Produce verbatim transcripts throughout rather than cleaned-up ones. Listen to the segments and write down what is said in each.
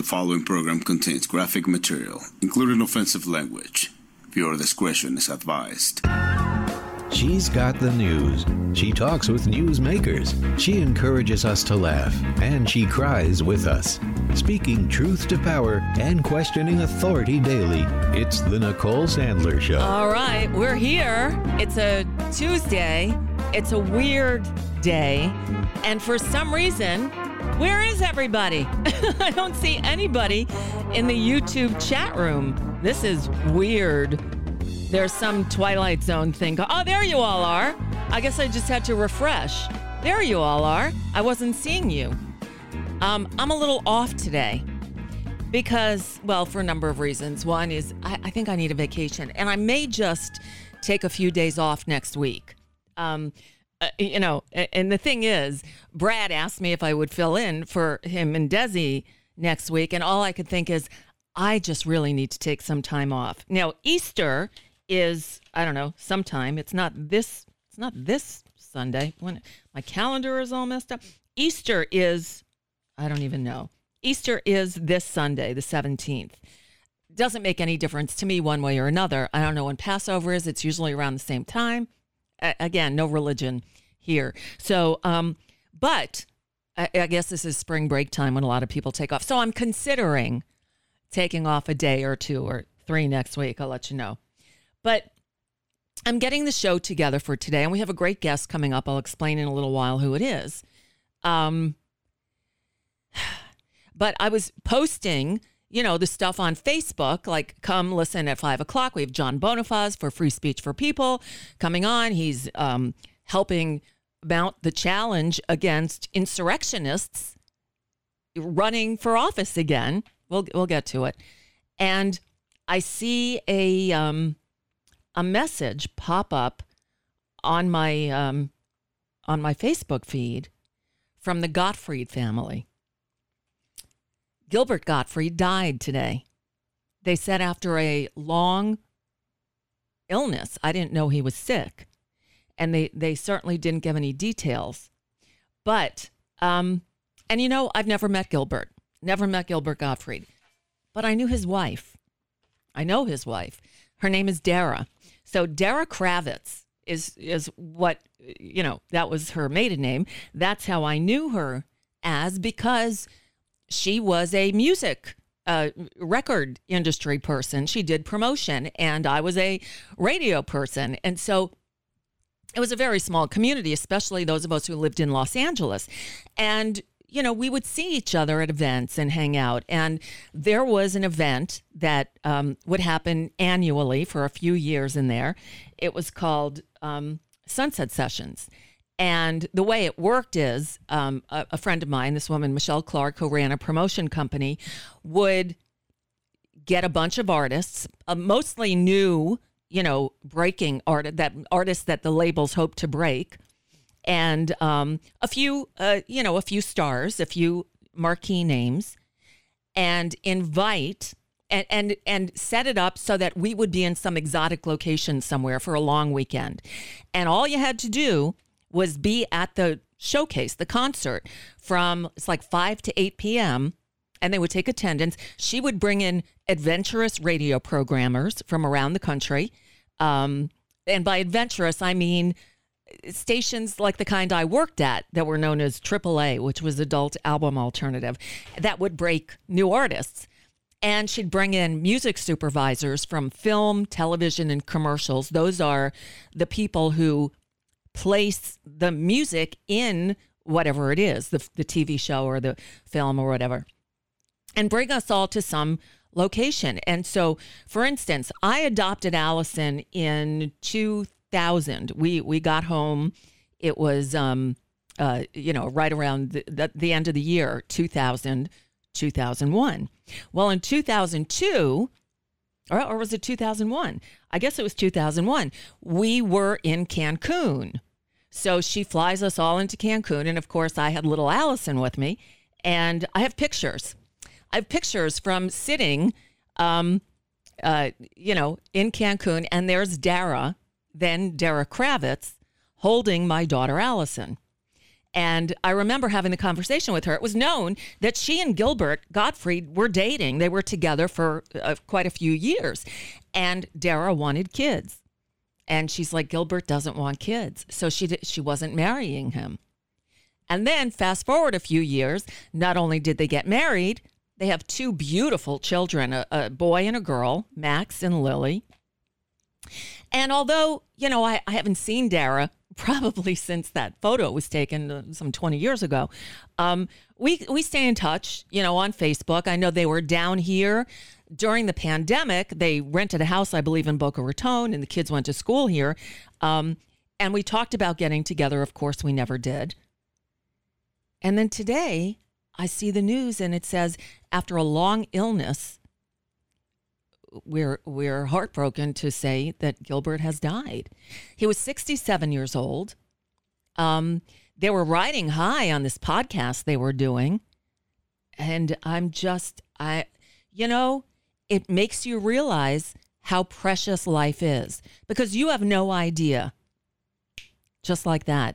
The following program contains graphic material, including offensive language. Viewer discretion is advised. She's got the news. She talks with newsmakers. She encourages us to laugh, and she cries with us. Speaking truth to power and questioning authority daily, it's the Nicole Sandler Show. All right, we're here. It's a Tuesday. It's a weird day. And for some reason, where is everybody? I don't see anybody in the YouTube chat room. This is weird. There's some Twilight Zone thing. Oh, there you all are. I guess I just had to refresh. There you all are. I wasn't seeing you. Um, I'm a little off today because, well, for a number of reasons. One is I, I think I need a vacation, and I may just take a few days off next week. Um, uh, you know, and the thing is, Brad asked me if I would fill in for him and Desi next week, and all I could think is I just really need to take some time off. Now, Easter is, I don't know, sometime. It's not this, it's not this Sunday. When my calendar is all messed up. Easter is, I don't even know. Easter is this Sunday, the seventeenth. Doesn't make any difference to me one way or another. I don't know when Passover is. It's usually around the same time. A- again, no religion here. So, um, but I-, I guess this is spring break time when a lot of people take off. So I'm considering taking off a day or two or three next week. I'll let you know. But I'm getting the show together for today, and we have a great guest coming up. I'll explain in a little while who it is. Um, but I was posting, you know, the stuff on Facebook, like come listen at five o'clock. We have John Bonifaz for Free Speech for People coming on. He's um, helping mount the challenge against insurrectionists running for office again. We'll we'll get to it. And I see a um, a message pop up on my um, on my Facebook feed from the Gottfried family. Gilbert Gottfried died today. They said after a long illness. I didn't know he was sick, and they they certainly didn't give any details. But um, and you know, I've never met Gilbert. Never met Gilbert Gottfried, but I knew his wife. I know his wife. Her name is Dara. So Dara Kravitz is is what, you know, that was her maiden name. That's how I knew her as, because she was a music uh, record industry person. She did promotion, and I was a radio person. And so it was a very small community, especially those of us who lived in Los Angeles. And you know, we would see each other at events and hang out. And there was an event that um, would happen annually for a few years in there. It was called um, Sunset Sessions. And the way it worked is um, a, a friend of mine, this woman, Michelle Clark, who ran a promotion company, would get a bunch of artists, uh, mostly new, you know, breaking art, that artists that the labels hope to break. And um, a few, uh, you know, a few stars, a few marquee names, and invite and, and and set it up so that we would be in some exotic location somewhere for a long weekend. And all you had to do was be at the showcase, the concert, from, it's like five to eight p.m., and they would take attendance. She would bring in adventurous radio programmers from around the country. Um, and by adventurous, I mean stations like the kind I worked at that were known as triple A, which was Adult Album Alternative, that would break new artists. And she'd bring in music supervisors from film, television, and commercials. Those are the people who place the music in whatever it is, the, the T V show or the film or whatever, and bring us all to some location. And so, for instance, I adopted Allison in two thousand. We we got home. It was um uh you know right around the, the, the end of the year, two thousand, two thousand one. Well, in two thousand two, or, or was it two thousand one? I guess it was two thousand one. We were in Cancun. So she flies us all into Cancun, and of course I had little Allison with me, and I have pictures. I have pictures from sitting um uh you know in Cancun, and there's Dara, then Dara Kravitz, holding my daughter Allison. And I remember having the conversation with her. It was known that she and Gilbert Gottfried were dating. They were together for uh, quite a few years. And Dara wanted kids. And she's like, Gilbert doesn't want kids. So she did, she wasn't marrying him. And then fast forward a few years, not only did they get married, they have two beautiful children, a, a boy and a girl, Max and Lily. And although, you know, I, I haven't seen Dara probably since that photo was taken uh, some twenty years ago, um, we we stay in touch, you know, on Facebook. I know they were down here during the pandemic. They rented a house, I believe, in Boca Raton, and the kids went to school here. Um, and we talked about getting together. Of course, we never did. And then today, I see the news, and it says, after a long illness, we're we're heartbroken to say that Gilbert has died. He was sixty-seven years old. Um, they were riding high on this podcast they were doing. And I'm just, I, you know, it makes you realize how precious life is, because you have no idea. Just like that,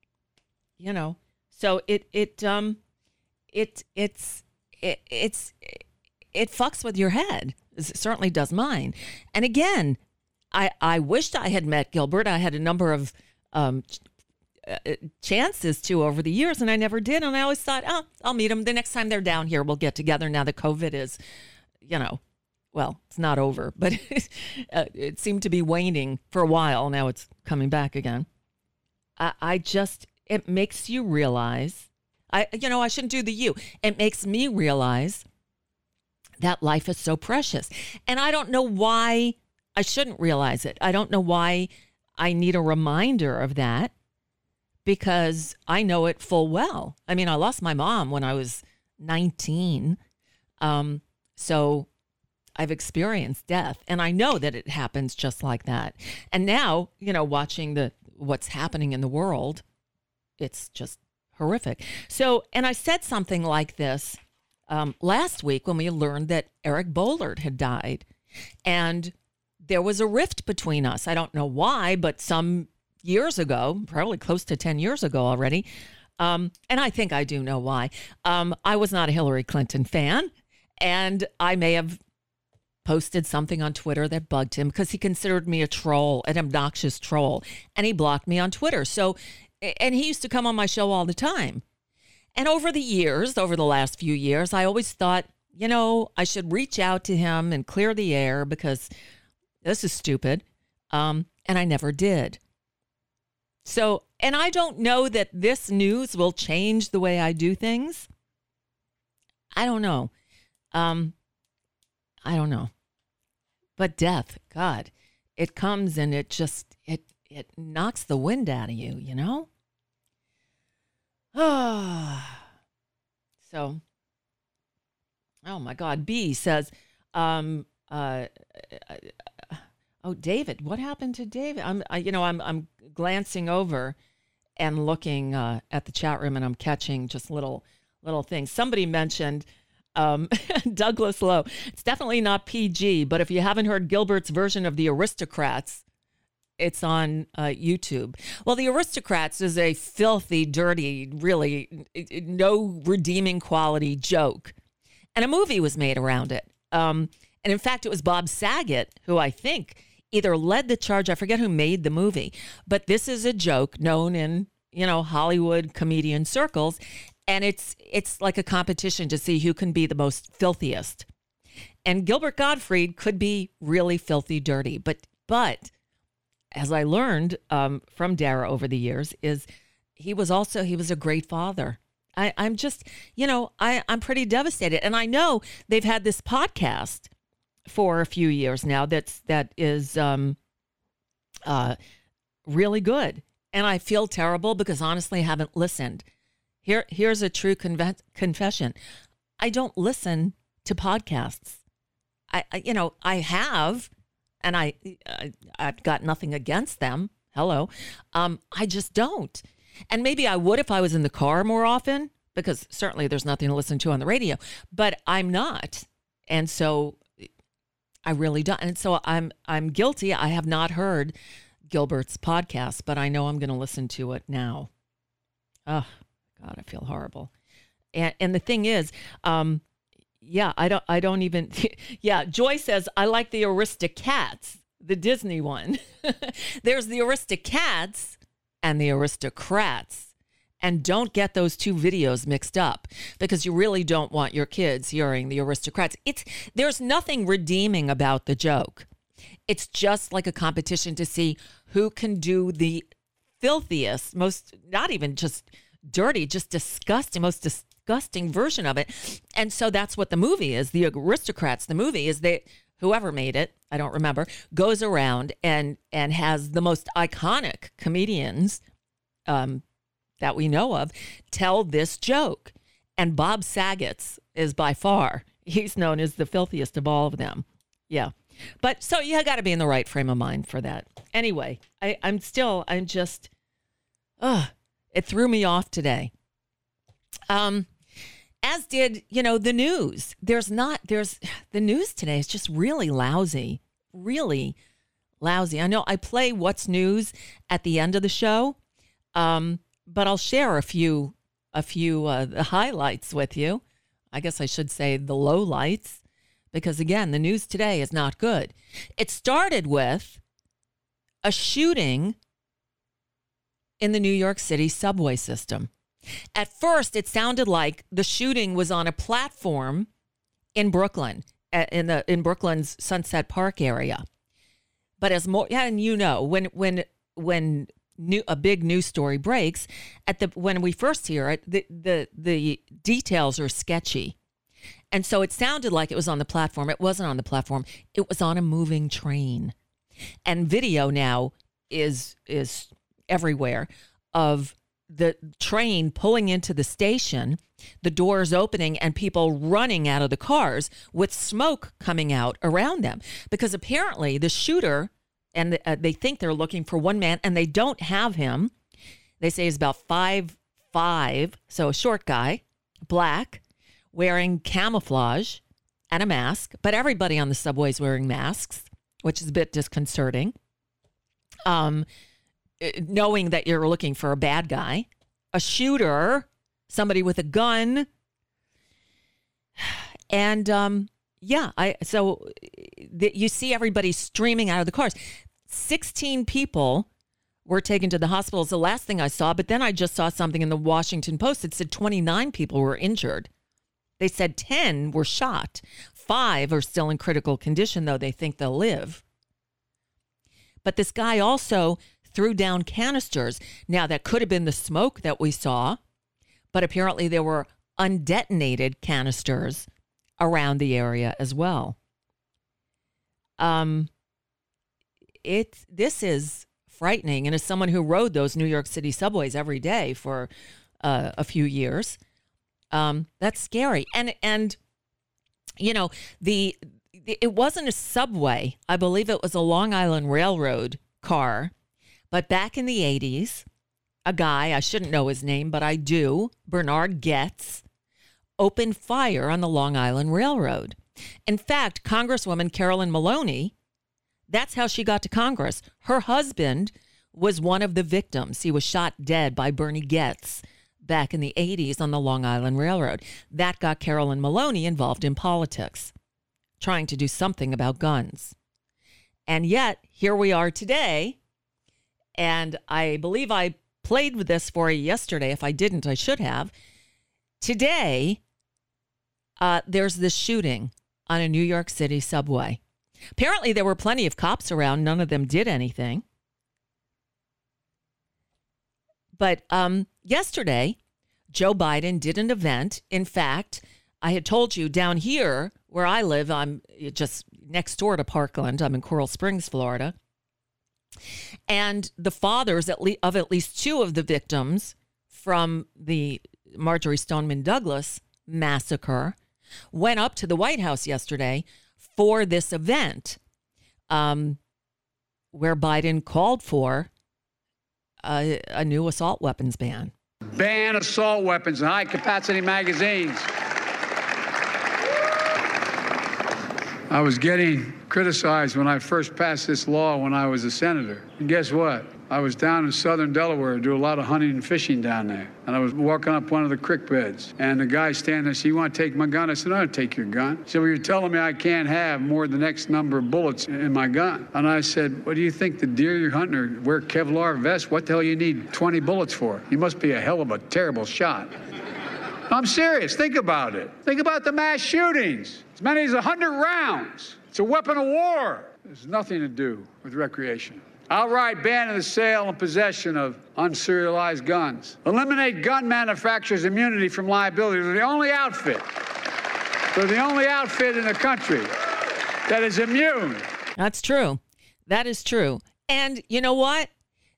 you know. So it it um it it's it it's it fucks with your head. It certainly does mine. And again, I I wished I had met Gilbert. I had a number of um ch- uh, chances to over the years, and I never did. And I always thought, oh, I'll meet him the next time they're down here. We'll get together. Now that COVID is, you know, well, it's not over, but uh, it seemed to be waning for a while. Now it's coming back again. I, I just, it makes you realize, I, you know, I shouldn't do the you. It makes me realize that life is so precious. And I don't know why I shouldn't realize it. I don't know why I need a reminder of that, because I know it full well. I mean, I lost my mom when I was nineteen. Um, so I've experienced death, and I know that it happens just like that. And now, you know, watching the what's happening in the world, it's just horrific. So, and I said something like this um, last week when we learned that Eric Bollard had died, and there was a rift between us. I don't know why, but some years ago, probably close to ten years ago already, um, and I think I do know why. Um, I was not a Hillary Clinton fan, and I may have posted something on Twitter that bugged him because he considered me a troll, an obnoxious troll, and he blocked me on Twitter. So, and he used to come on my show all the time. And over the years, over the last few years, I always thought, you know, I should reach out to him and clear the air because this is stupid. Um, and I never did. So, and I don't know that this news will change the way I do things. I don't know. Um, I don't know. But death, God, it comes and it just, it it knocks the wind out of you, you know? Ah. So, oh my God. B says, um, uh, oh, David, what happened to David? I'm, I, you know, I'm, I'm glancing over and looking uh, at the chat room, and I'm catching just little, little things. Somebody mentioned um, Douglas Lowe. It's definitely not P G, but if you haven't heard Gilbert's version of The Aristocrats, it's on uh, YouTube. Well, The Aristocrats is a filthy, dirty, really no redeeming quality joke. And a movie was made around it. Um, and in fact, it was Bob Saget, who I think either led the charge. I forget who made the movie. But this is a joke known in, you know, Hollywood comedian circles. And it's it's like a competition to see who can be the most filthiest. And Gilbert Gottfried could be really filthy dirty. But but as I learned um, from Dara over the years, is he was also, he was a great father. I, I'm just, you know, I, I'm pretty devastated. And I know they've had this podcast for a few years now that's, that is um, uh, really good. And I feel terrible because honestly I haven't listened. Here, here's a true conve- confession. I don't listen to podcasts. I, I, you know, I have, and I, I, I've got nothing against them. Hello. Um, I just don't. And maybe I would if I was in the car more often, because certainly there's nothing to listen to on the radio, but I'm not. And so I really don't. And so I'm, I'm guilty. I have not heard Gilbert's podcast, but I know I'm going to listen to it now. Oh, God, I feel horrible. And and the thing is, um, yeah, I don't, I don't even. Yeah, Joy says I like the Aristocats, the Disney one. There's the Aristocats and the Aristocrats, and don't get those two videos mixed up because you really don't want your kids hearing the Aristocrats. It's there's nothing redeeming about the joke. It's just like a competition to see who can do the filthiest, most, not even just dirty, just disgusting, most disgusting version of it. And so that's what the movie is. The Aristocrats, the movie is they, whoever made it, I don't remember, goes around and, and has the most iconic comedians um, that we know of tell this joke. And Bob Saget's is by far, he's known as the filthiest of all of them. Yeah. But so you got to be in the right frame of mind for that. Anyway, I, I'm still, I'm just, ugh, it threw me off today. Um, as did, you know, the news. There's not, there's, the news today is just really lousy, really lousy. I know I play What's News at the end of the show, um, but I'll share a few, a few uh, the highlights with you. I guess I should say the lowlights. Because, again, the news today is not good. It started with a shooting in the New York City subway system. At first, it sounded like the shooting was on a platform in Brooklyn, in the in Brooklyn's Sunset Park area. But as more, yeah, and you know, when when when new, a big news story breaks, at the when we first hear it, the the, the details are sketchy. And so it sounded like it was on the platform. It wasn't on the platform. It was on a moving train. And video now is is everywhere of the train pulling into the station, the doors opening, and people running out of the cars with smoke coming out around them. Because apparently the shooter, and uh, they think they're looking for one man, and they don't have him. They say he's about five five, so a short guy, black, wearing camouflage and a mask, but everybody on the subway is wearing masks, which is a bit disconcerting. Um, knowing that you're looking for a bad guy, a shooter, somebody with a gun. And um, yeah, I so th- you see everybody streaming out of the cars. sixteen people were taken to the hospital. It's the last thing I saw, but then I just saw something in the Washington Post that said twenty-nine people were injured. They said ten were shot. Five are still in critical condition, though they think they'll live. But this guy also threw down canisters. Now, that could have been the smoke that we saw, but apparently there were undetonated canisters around the area as well. Um, it, this is frightening. And as someone who rode those New York City subways every day for uh, a few years, Um, that's scary. And, and you know, the, the it wasn't a subway. I believe it was a Long Island Railroad car. But back in the eighties, a guy, I shouldn't know his name, but I do, Bernard Goetz, opened fire on the Long Island Railroad. In fact, Congresswoman Carolyn Maloney, that's how she got to Congress. Her husband was one of the victims. He was shot dead by Bernie Goetz back in the eighties on the Long Island Railroad. That got Carolyn Maloney involved in politics, trying to do something about guns. And yet, here we are today, and I believe I played with this for you yesterday. If I didn't, I should have. Today, uh, there's this shooting on a New York City subway. Apparently, there were plenty of cops around. None of them did anything. But um, yesterday, Joe Biden did an event. In fact, I had told you down here where I live, I'm just next door to Parkland. I'm in Coral Springs, Florida. And the fathers at le- of at least two of the victims from the Marjorie Stoneman Douglas massacre went up to the White House yesterday for this event um, where Biden called for A, a new assault weapons ban. Ban assault weapons and high-capacity magazines. I was getting criticized when I first passed this law when I was a senator. And guess what? I was down in southern Delaware, do a lot of hunting and fishing down there. And I was walking up one of the creek beds. And the guy standing there said, "You want to take my gun?" I said, "No, I'll take your gun." He said, "Well, you're telling me I can't have more than the next number of bullets in my gun." And I said, "What do you think, the deer you're hunting or wear Kevlar vests? What the hell you need twenty bullets for? You must be a hell of a terrible shot." I'm serious. Think about it. Think about the mass shootings. As many as one hundred rounds. It's a weapon of war. There's nothing to do with recreation. Outright ban of the sale and possession of unserialized guns. Eliminate gun manufacturers' immunity from liability. They're the only outfit. They're the only outfit in the country that is immune. That's true. That is true. And you know what?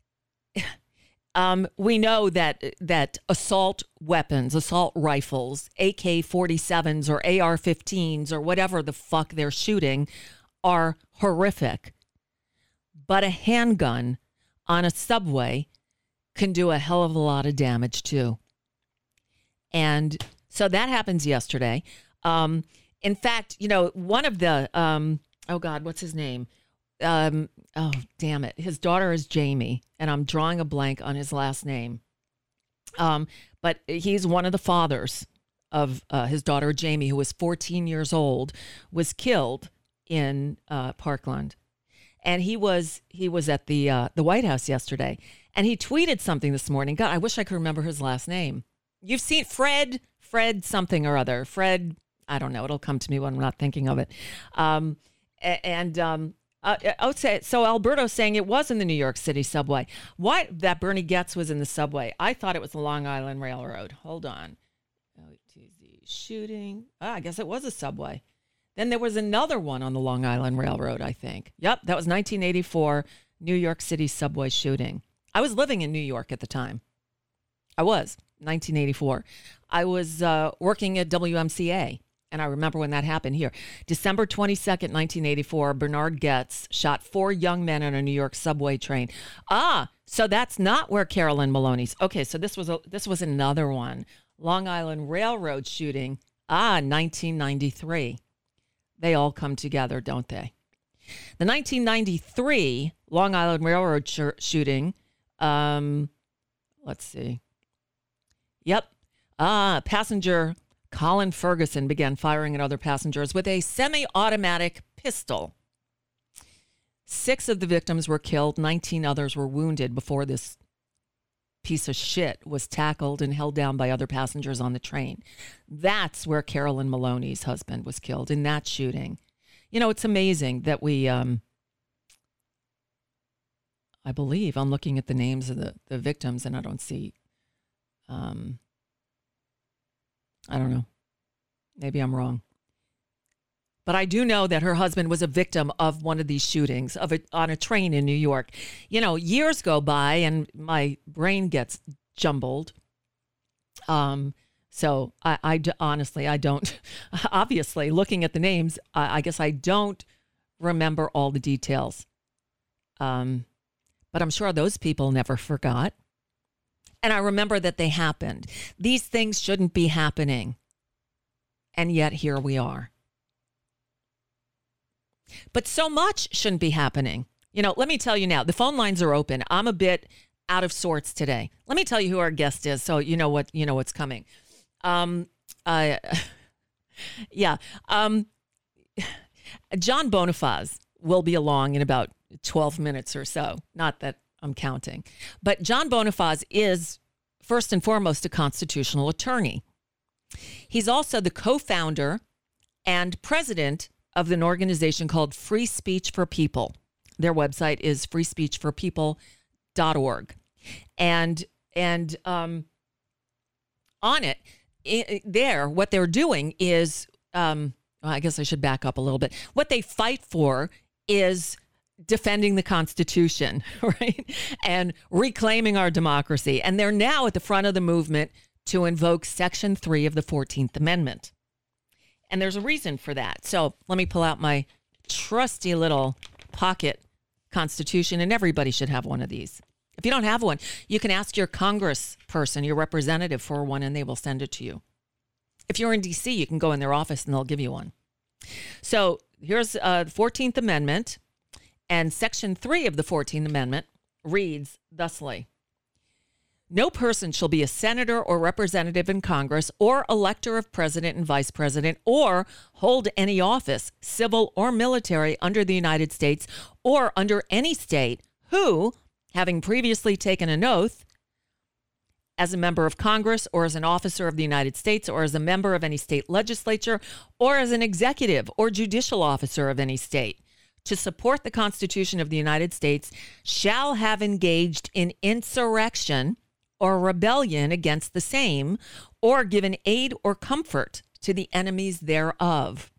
Um, we know that that assault weapons, assault rifles, A K forty-sevens or A R fifteens or whatever the fuck they're shooting are horrific. But a handgun on a subway can do a hell of a lot of damage too. And so that happens yesterday. Um, in fact, you know, one of the, um, oh God, what's his name? Um, oh, damn it. His daughter is Jamie, and I'm drawing a blank on his last name. Um, but he's one of the fathers of uh, his daughter, Jamie, who was fourteen years old, was killed in uh, Parkland. And he was he was at the uh, the White House yesterday, and he tweeted something this morning. God, I wish I could remember his last name. You've seen Fred, Fred something or other. Fred, I don't know. It'll come to me when I'm not thinking of it. Um, and um, uh, I would say, so Alberto's saying it was in the New York City subway. Why that Bernie Goetz was in the subway? I thought it was the Long Island Railroad. Hold on. Shooting. Oh, I guess it was a subway. Then there was another one on the Long Island Railroad, I think. Yep, that was nineteen eighty-four New York City subway shooting. I was living in New York at the time. I was, nineteen eighty-four. I was uh, working at W M C A, and I remember when that happened here. December twenty-second, nineteen eighty-four, Bernard Goetz shot four young men on a New York subway train. Ah, so that's not where Carolyn Maloney's. Okay, so this was a, this was another one. Long Island Railroad shooting. Ah, nineteen ninety-three. They all come together, don't they? The nineteen ninety-three Long Island Railroad sh- shooting, um, let's see. Yep. Ah, passenger Colin Ferguson began firing at other passengers with a semi-automatic pistol. Six of the victims were killed. nineteen others were wounded before this piece of shit was tackled and held down by other passengers on the train. That's where Carolyn Maloney's husband was killed, in that shooting. You know, it's amazing that we, um, I believe, I'm looking at the names of the, the victims and I don't see, um, I don't know. Maybe I'm wrong. But I do know that her husband was a victim of one of these shootings of a, on a train in New York. You know, years go by and my brain gets jumbled. Um, so I, I honestly, I don't, obviously, looking at the names, I, I guess I don't remember all the details. Um, but I'm sure those people never forgot. And I remember that they happened. These things shouldn't be happening. And yet here we are. But so much shouldn't be happening. You know, let me tell you now, the phone lines are open. I'm a bit out of sorts today. Let me tell you who our guest is, so you know what you know what's coming. Um, uh, yeah, um, John Bonifaz will be along in about twelve minutes or so. Not that I'm counting, but John Bonifaz is first and foremost a constitutional attorney. He's also the co-founder and president of an organization called Free Speech for People. Their website is free speech for people dot org. And and um, on it, it, there, what they're doing is, um, well, I guess I should back up a little bit. What they fight for is defending the Constitution, right? And reclaiming our democracy. And they're now at the front of the movement to invoke Section three of the fourteenth Amendment. And there's a reason for that. So let me pull out my trusty little pocket Constitution, and everybody should have one of these. If you don't have one, you can ask your congressperson, your representative for one, and they will send it to you. If you're in D C, you can go in their office and they'll give you one. So here's uh, the fourteenth Amendment, and Section three of the fourteenth Amendment reads thusly. No person shall be a senator or representative in Congress or elector of president and vice president or hold any office, civil or military, under the United States or under any state who, having previously taken an oath as a member of Congress or as an officer of the United States or as a member of any state legislature or as an executive or judicial officer of any state, to support the Constitution of the United States, shall have engaged in insurrection or rebellion against the same, or given aid or comfort to the enemies thereof.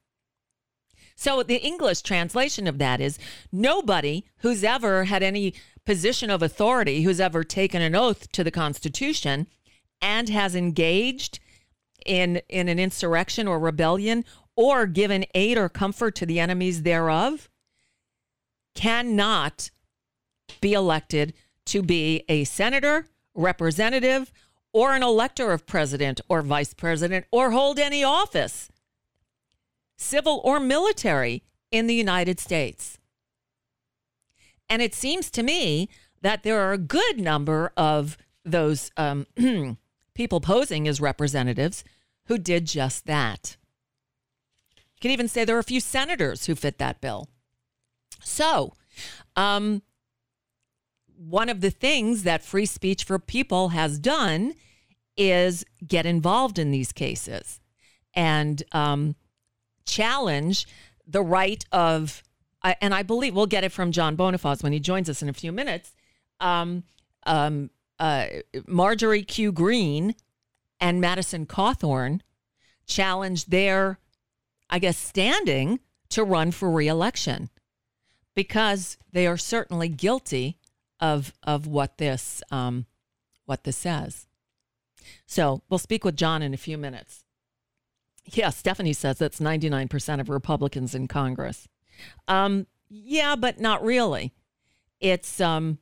So the English translation of that is, nobody who's ever had any position of authority, who's ever taken an oath to the Constitution and has engaged in, in an insurrection or rebellion or given aid or comfort to the enemies thereof, cannot be elected to be a senator, representative, or an elector of president or vice president, or hold any office, civil or military, in the United States. And it seems to me that there are a good number of those um, people posing as representatives who did just that. You can even say there are a few senators who fit that bill. So, um, one of the things that Free Speech for People has done is get involved in these cases and um, challenge the right of, uh, and I believe we'll get it from John Bonifaz when he joins us in a few minutes, um, um, uh, Marjorie Q. Green and Madison Cawthorn challenged their, I guess, standing to run for re-election because they are certainly guilty of of what this um, what this says. So we'll speak with John in a few minutes. Yeah, Stephanie says that's ninety-nine percent of Republicans in Congress. Um, yeah, but not really. It's um,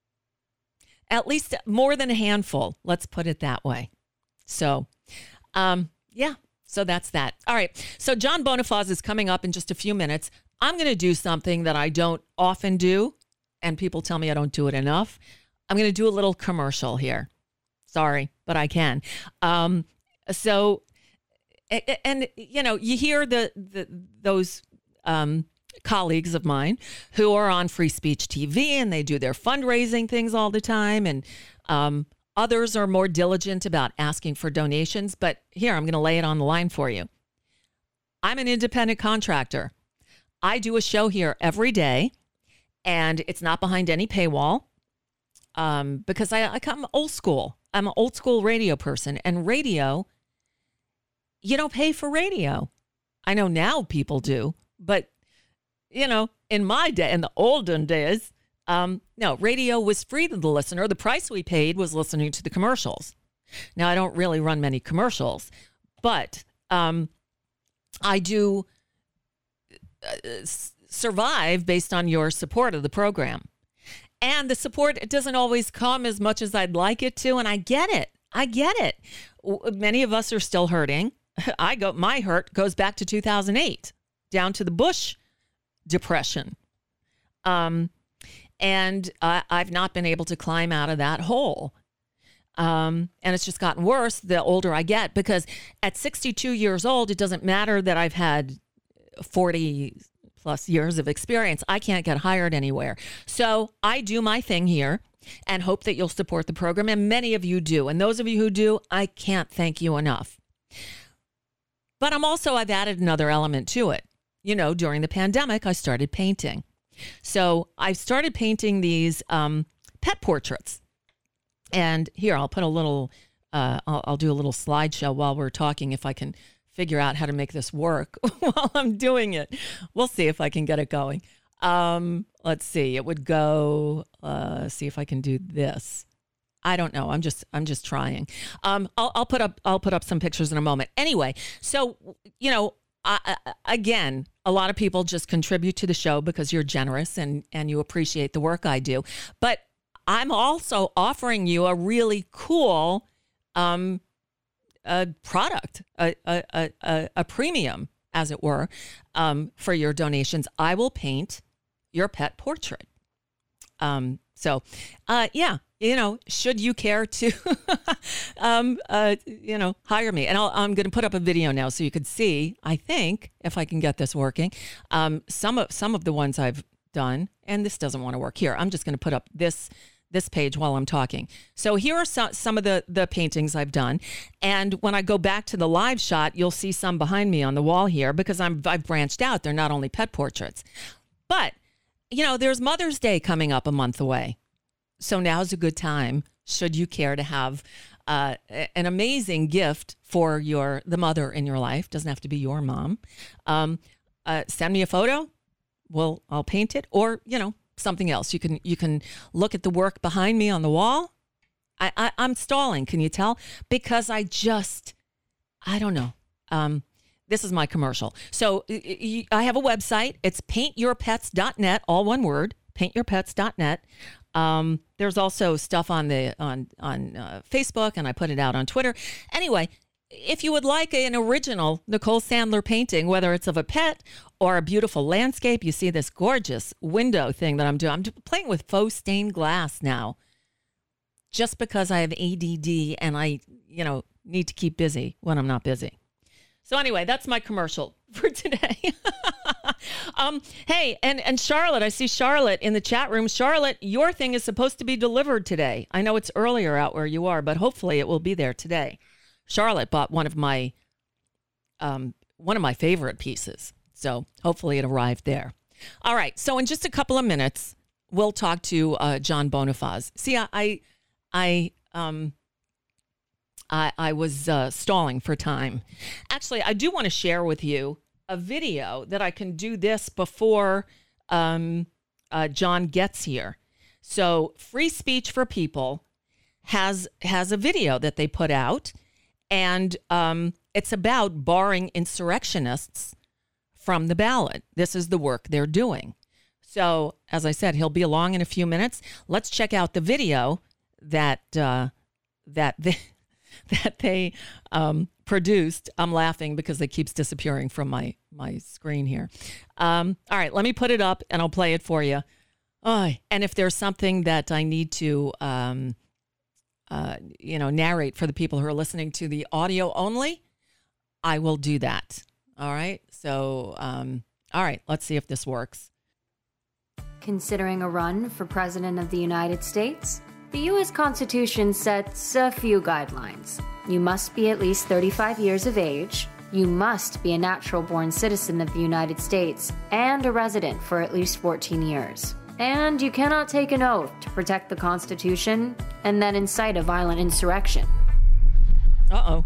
at least more than a handful. Let's put it that way. So, um, yeah, so that's that. All right. So John Bonifaz is coming up in just a few minutes. I'm going to do something that I don't often do, and people tell me I don't do it enough. I'm going to do a little commercial here. Sorry, but I can. Um, so, and, and, you know, you hear the, the those um, colleagues of mine who are on Free Speech T V, and they do their fundraising things all the time. And um, others are more diligent about asking for donations. But here, I'm going to lay it on the line for you. I'm an independent contractor. I do a show here every day, and it's not behind any paywall um, because I, I come old school. I'm an old school radio person, and radio, you don't pay for radio. I know now people do, but, you know, in my day, in the olden days, um, no, radio was free to the listener. The price we paid was listening to the commercials. Now, I don't really run many commercials, but um, I do uh, survive based on your support of the program. And the support, it doesn't always come as much as I'd like it to. And I get it. I get it. Many of us are still hurting. I go, my hurt goes back to two thousand eight, down to the Bush depression. Um, and uh, I've not been able to climb out of that hole. Um, and it's just gotten worse the older I get, because at sixty-two years old, it doesn't matter that I've had forty plus years of experience. I can't get hired anywhere. So I do my thing here and hope that you'll support the program. And many of you do. And those of you who do, I can't thank you enough. But I'm also, I've added another element to it. You know, during the pandemic, I started painting. So I started painting these um, pet portraits. And here, I'll put a little, uh, I'll, I'll do a little slideshow while we're talking if I can figure out how to make this work while I'm doing it. We'll see if I can get it going. Um, let's see. It would go, uh, see if I can do this. I don't know. I'm just, I'm just trying. Um, I'll, I'll put up, I'll put up some pictures in a moment. Anyway, so, you know, I, I, again, a lot of people just contribute to the show because you're generous and, and you appreciate the work I do. But I'm also offering you a really cool, um, a product, a, a, a, a premium, as it were, um, for your donations. I will paint your pet portrait. Um, So, uh, yeah, you know, should you care to, um, uh, you know, hire me? And I'll, I'm going to put up a video now so you could see, I think, if I can get this working, um, some of some of the ones I've done, and this doesn't want to work here. I'm just going to put up this this page while I'm talking. So here are some, some of the, the paintings I've done. And when I go back to the live shot, you'll see some behind me on the wall here because I'm, I've branched out. They're not only pet portraits. But, you know, there's Mother's Day coming up a month away. So now's a good time, should you care to have uh, an amazing gift for your the mother in your life. Doesn't have to be your mom. Um, uh, send me a photo. Well, I'll paint it. Or, you know, something else. You can you can look at the work behind me on the wall. I, I, I'm stalling, can you tell? Because I just, I don't know. Um, this is my commercial. So I have a website. It's paint your pets dot net, all one word, paint your pets dot net. Um, there's also stuff on the on on uh, Facebook, and I put it out on Twitter. Anyway, if you would like an original Nicole Sandler painting, whether it's of a pet or a beautiful landscape, you see this gorgeous window thing that I'm doing. I'm playing with faux stained glass now, just because I have A D D and I, you know, need to keep busy when I'm not busy. So anyway, that's my commercial for today. um, hey, and, and Charlotte, I see Charlotte in the chat room. Charlotte, your thing is supposed to be delivered today. I know it's earlier out where you are, but hopefully it will be there today. Charlotte bought one of my um, one of my favorite pieces. So hopefully it arrived there. All right. So in just a couple of minutes, we'll talk to uh, John Bonifaz. See, I, I, I, um, I, I was uh, stalling for time. Actually, I do want to share with you a video that I can do this before um, uh, John gets here. So Free Speech for People has has a video that they put out, and um, it's about barring insurrectionists from the ballot. This is the work they're doing. So, as I said, he'll be along in a few minutes. Let's check out the video that uh, that they, that they um, produced. I'm laughing because it keeps disappearing from my my screen here. Um, all right, let me put it up and I'll play it for you. Oh, and if there's something that I need to, um, uh, you know, narrate for the people who are listening to the audio only, I will do that. All right. So, um, all right, let's see if this works. Considering a run for President of the United States? The U S Constitution sets a few guidelines. You must be at least thirty-five years of age. You must be a natural-born citizen of the United States and a resident for at least fourteen years. And you cannot take an oath to protect the Constitution and then incite a violent insurrection. Uh-oh.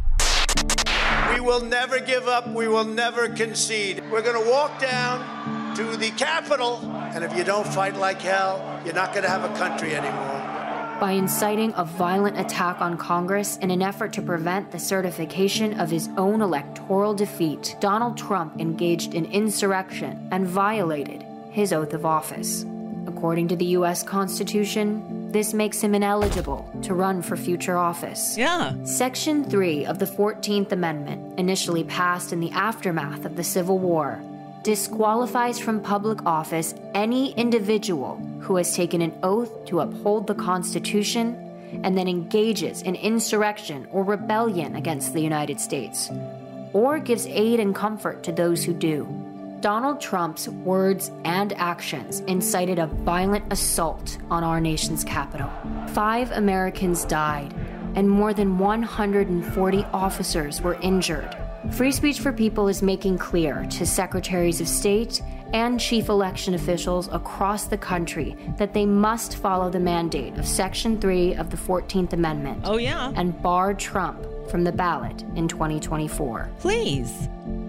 We will never give up. We will never concede. We're going to walk down to the Capitol, and if you don't fight like hell, you're not going to have a country anymore. By inciting a violent attack on Congress in an effort to prevent the certification of his own electoral defeat, Donald Trump engaged in insurrection and violated his oath of office. According to the U S Constitution, this makes him ineligible to run for future office. Yeah. Section three of the fourteenth Amendment, initially passed in the aftermath of the Civil War, disqualifies from public office any individual who has taken an oath to uphold the Constitution and then engages in insurrection or rebellion against the United States, or gives aid and comfort to those who do. Donald Trump's words and actions incited a violent assault on our nation's capital. Five Americans died, and more than one hundred forty officers were injured. Free Speech for People is making clear to secretaries of state and chief election officials across the country that they must follow the mandate of Section three of the fourteenth Amendment. Oh, yeah. And bar Trump from the ballot in twenty twenty-four. Please.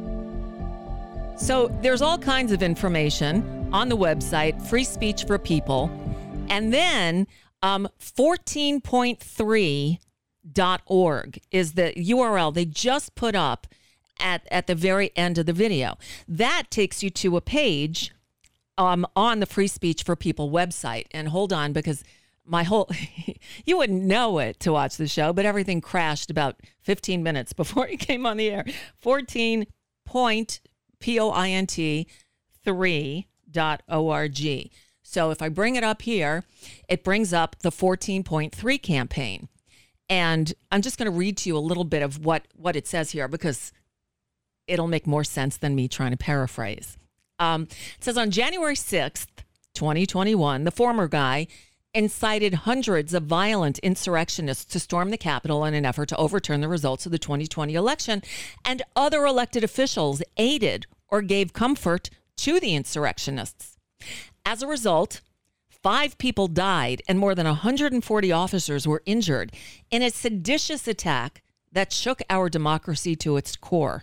So there's all kinds of information on the website, Free Speech for People. And then um, fourteen point three dot org is the U R L they just put up at, at the very end of the video. That takes you to a page um, on the Free Speech for People website. And hold on, because my whole, you wouldn't know it to watch the show, but everything crashed about fifteen minutes before it came on the air. fourteen point P O I N T three dot org. So if I bring it up here, it brings up the fourteen point three campaign. And I'm just going to read to you a little bit of what, what it says here because it'll make more sense than me trying to paraphrase. Um, it says on January sixth, twenty twenty-one, the former guy incited hundreds of violent insurrectionists to storm the Capitol in an effort to overturn the results of the twenty twenty election, and other elected officials aided or gave comfort to the insurrectionists. As a result, five people died and more than one hundred forty officers were injured in a seditious attack that shook our democracy to its core.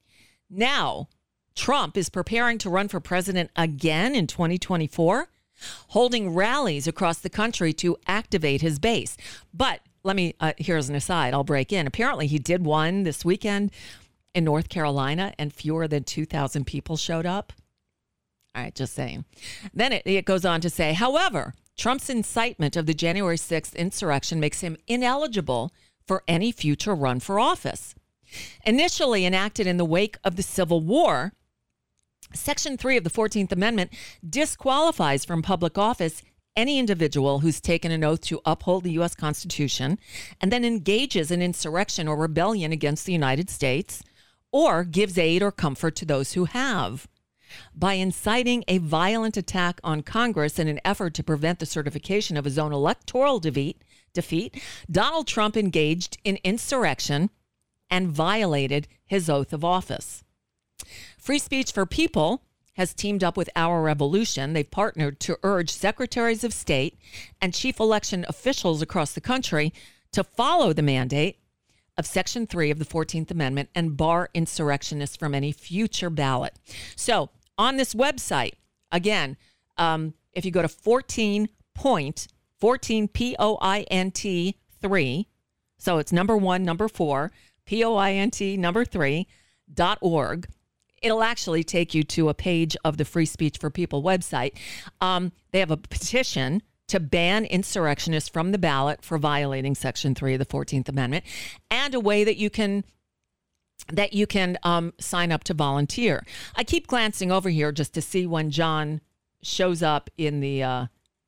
Now, Trump is preparing to run for president again in twenty twenty-four, holding rallies across the country to activate his base. But let me, uh, here's an aside, I'll break in. Apparently he did one this weekend in North Carolina and fewer than two thousand people showed up. All right, just saying. Then it, it goes on to say, however, Trump's incitement of the January sixth insurrection makes him ineligible for any future run for office. Initially enacted in the wake of the Civil War, Section three of the fourteenth Amendment disqualifies from public office any individual who's taken an oath to uphold the U S Constitution and then engages in insurrection or rebellion against the United States or gives aid or comfort to those who have. By inciting a violent attack on Congress in an effort to prevent the certification of his own electoral defeat, defeat, Donald Trump engaged in insurrection and violated his oath of office. Free Speech for People has teamed up with Our Revolution. They've partnered to urge secretaries of state and chief election officials across the country to follow the mandate of Section three of the fourteenth Amendment and bar insurrectionists from any future ballot. So on this website, again, um, if you go to fourteen point, fourteen P O I N T three, so it's number one, number four, P O I N T number three, dot org, it'll actually take you to a page of the Free Speech for People website. Um, they have a petition to ban insurrectionists from the ballot for violating Section three of the fourteenth Amendment, and a way that you can that you can um, sign up to volunteer. I keep glancing over here just to see when John shows up in the uh,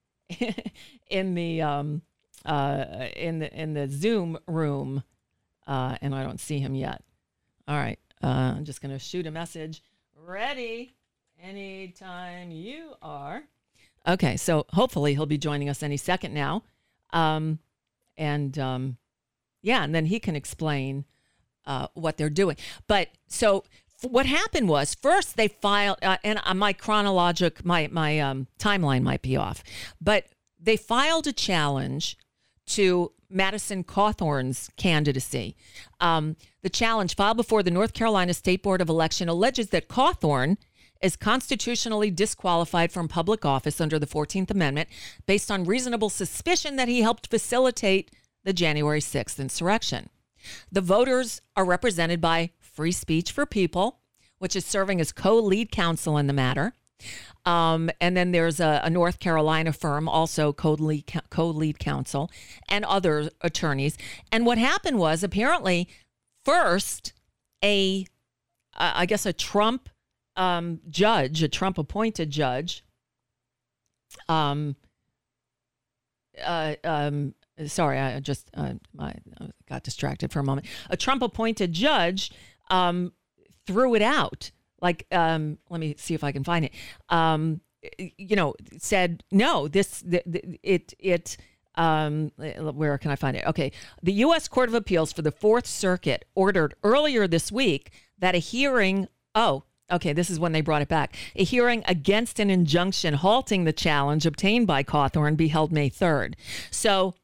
in the um, uh, in the in the Zoom room, uh, and I don't see him yet. All right, uh, I'm just going to shoot a message. Ready anytime you are. Okay, so hopefully he'll be joining us any second now. Um, and um, yeah, and then he can explain uh, what they're doing. But so f- what happened was first they filed, uh, and uh, my chronologic, my, my um, timeline might be off, but they filed a challenge to Madison Cawthorn's candidacy. Um, the challenge filed before the North Carolina State Board of Election alleges that Cawthorn is constitutionally disqualified from public office under the fourteenth Amendment based on reasonable suspicion that he helped facilitate the January sixth insurrection. The voters are represented by Free Speech for People, which is serving as co-lead counsel in the matter. Um, and then there's a, a North Carolina firm, also co-lead, co-lead counsel, and other attorneys. And what happened was apparently first a, uh, I guess a Trump um, judge, a Trump appointed judge, um, uh, um, sorry, I just uh, I got distracted for a moment. A Trump appointed judge um, threw it out. Like, um, let me see if I can find it. Um, you know, said no. This the, the, it it. Um, where can I find it? Okay, the U S Court of Appeals for the Fourth Circuit ordered earlier this week that a hearing. Oh, okay. This is when they brought it back. A hearing against an injunction halting the challenge obtained by Cawthorn be held May third. So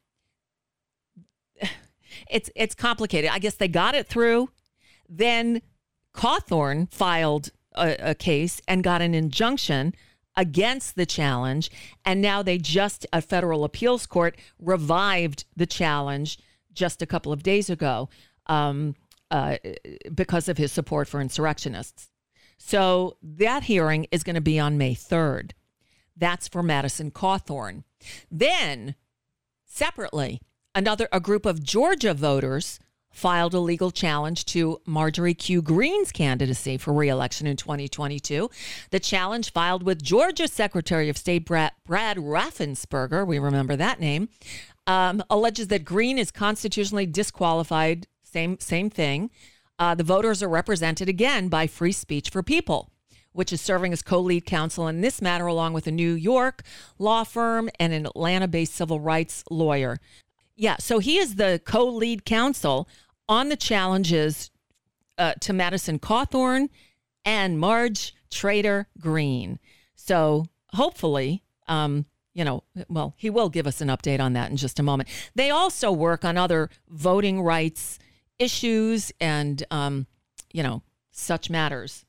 it's it's complicated. I guess they got it through. Then Cawthorn filed a, a case and got an injunction against the challenge. And now they just, a federal appeals court revived the challenge just a couple of days ago um, uh, because of his support for insurrectionists. So that hearing is going to be on May third. That's for Madison Cawthorn. Then, separately, another a group of Georgia voters filed a legal challenge to Marjorie Q. Greene's candidacy for re-election in twenty twenty-two. The challenge, filed with Georgia Secretary of State Brad, Brad Raffensperger, we remember that name, um, alleges that Greene is constitutionally disqualified. Same, same thing. Uh, the voters are represented again by Free Speech for People, which is serving as co-lead counsel in this matter, along with a New York law firm and an Atlanta-based civil rights lawyer. Yeah, so he is the co-lead counsel on the challenges uh, to Madison Cawthorn and Marge Trader Greene. So hopefully, um, you know, well, he will give us an update on that in just a moment. They also work on other voting rights issues and, um, you know, such matters.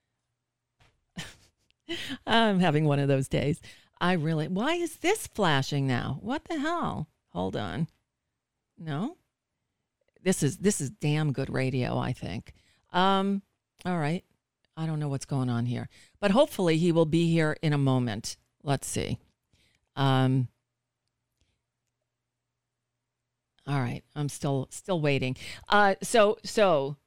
I'm having one of those days. I really, why is this flashing now? What the hell? Hold on. No, this is this is damn good radio, I think. Um, all right. I don't know what's going on here, but hopefully he will be here in a moment. Let's see. Um, all right. I'm still still waiting. Uh, so so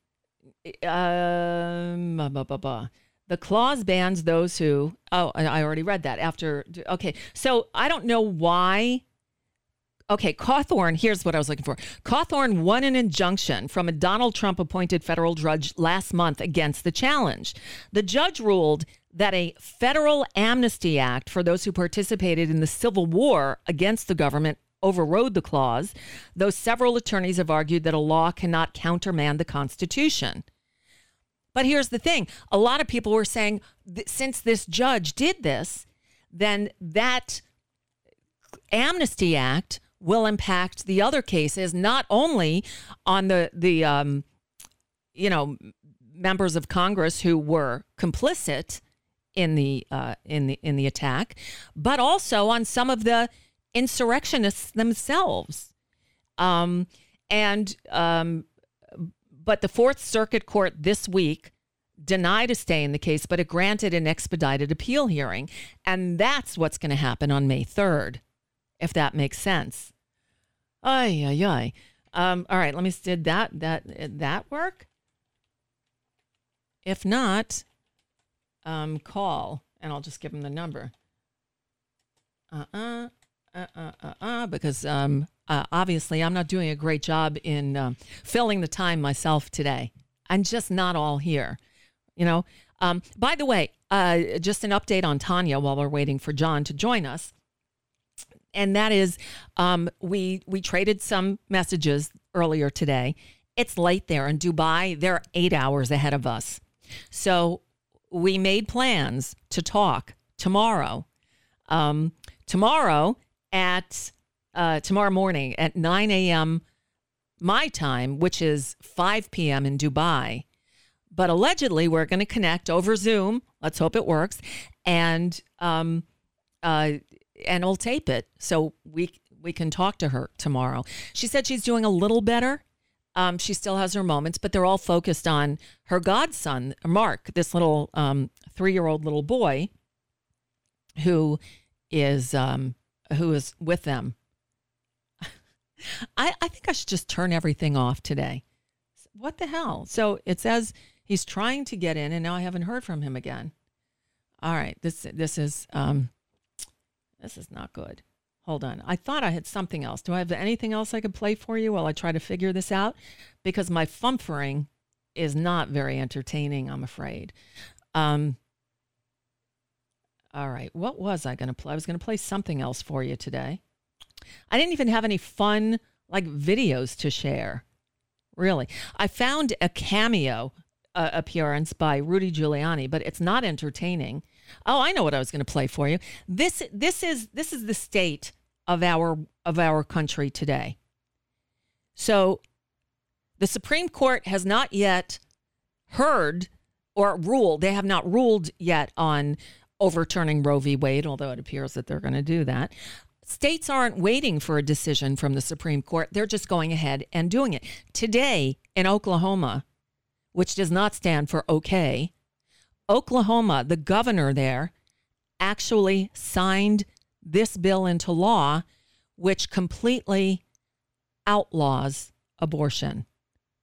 um, blah, blah, blah. The clause bans those who. Oh, I already read that after. OK, so I don't know why. Okay, Cawthorn, here's what I was looking for. Cawthorn won an injunction from a Donald Trump-appointed federal judge last month against the challenge. The judge ruled that a federal amnesty act for those who participated in the Civil War against the government overrode the clause, though several attorneys have argued that a law cannot countermand the Constitution. But here's the thing. A lot of people were saying, that since this judge did this, then that amnesty act will impact the other cases, not only on the, the um, you know, members of Congress who were complicit in the uh, in the in the attack, but also on some of the insurrectionists themselves. Um, and um, but the Fourth Circuit Court this week denied a stay in the case, but it granted an expedited appeal hearing, and that's what's going to happen on May third. If that makes sense. Ay, ay, ay. Um, all right, let me, did that, that, that work? If not, um, call, and I'll just give him the number. Uh-uh, uh-uh, uh-uh, because um, uh, obviously I'm not doing a great job in um, filling the time myself today. I'm just not all here, you know. Um, by the way, uh, just an update on Tanya while we're waiting for John to join us. And that is, um, we we traded some messages earlier today. It's late there in Dubai. They're eight hours ahead of us. So we made plans to talk tomorrow. Um, tomorrow at, uh, tomorrow morning at nine a.m. my time, which is five p.m. in Dubai. But allegedly, we're going to connect over Zoom. Let's hope it works. And, um, uh, and I'll tape it so we we can talk to her tomorrow. She said she's doing a little better. Um, she still has her moments, but they're all focused on her godson, Mark, this little um, three-year-old little boy who is um, who is with them. I, I think I should just turn everything off today. What the hell? So it says he's trying to get in, and now I haven't heard from him again. All right, this this is... Um, This is not good. Hold on. I thought I had something else. Do I have anything else I could play for you while I try to figure this out? Because my fumfering is not very entertaining, I'm afraid. Um, all right. What was I going to play? I was going to play something else for you today. I didn't even have any fun, like, videos to share. Really. I found a cameo uh, appearance by Rudy Giuliani, but it's not entertaining. Oh, I know what I was going to play for you. This this is this is the state of our of our country today. So the Supreme Court has not yet heard or ruled. They have not ruled yet on overturning Roe v. Wade, although it appears that they're going to do that. States aren't waiting for a decision from the Supreme Court. They're just going ahead and doing it. Today in Oklahoma, which does not stand for okay, Oklahoma, the governor there, actually signed this bill into law, which completely outlaws abortion.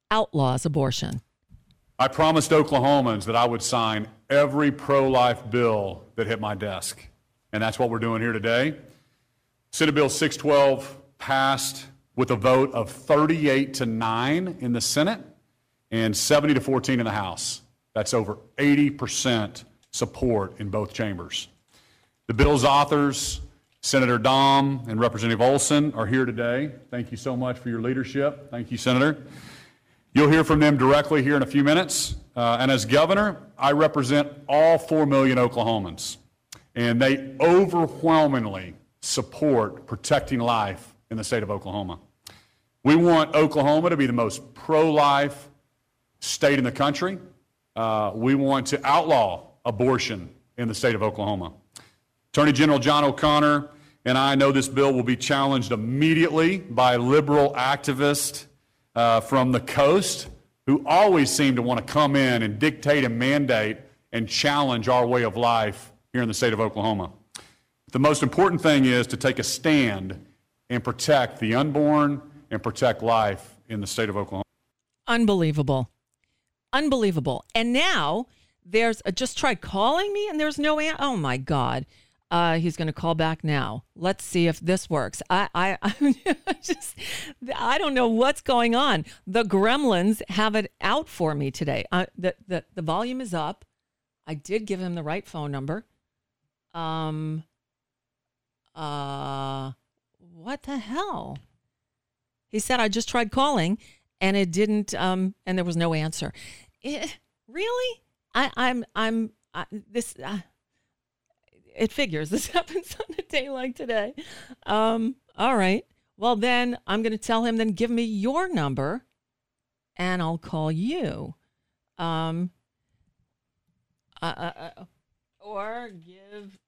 outlaws abortion. I promised Oklahomans that I would sign every pro-life bill that hit my desk, and that's what we're doing here today. Senate Bill six twelve passed with a vote of thirty-eight to nine in the Senate and seventy to fourteen in the House. That's over eighty percent support in both chambers. The bill's authors, Senator Dom and Representative Olson, are here today. Thank you so much for your leadership. Thank you, Senator. You'll hear from them directly here in a few minutes. Uh, and as governor, I represent all four million Oklahomans, and they overwhelmingly support protecting life in the state of Oklahoma. We want Oklahoma to be the most pro-life state in the country. Uh, we want to outlaw abortion in the state of Oklahoma. Attorney General John O'Connor and I know this bill will be challenged immediately by liberal activists uh, from the coast who always seem to want to come in and dictate and mandate and challenge our way of life here in the state of Oklahoma. The most important thing is to take a stand and protect the unborn and protect life in the state of Oklahoma. Unbelievable. Unbelievable. And now there's a, just tried calling me and there's no answer. Oh my God. Uh, he's going to call back now. Let's see if this works. I, I, I just, I don't know what's going on. The gremlins have it out for me today. Uh, the, the, the volume is up. I did give him the right phone number. Um, uh, what the hell? He said, I just tried calling and it didn't, um, and there was no answer. It, really? I, I'm, I'm, I, this, uh, it figures. This happens on a day like today. Um, all right. Well, then I'm going to tell him, then give me your number and I'll call you. Um, uh, uh, uh, or give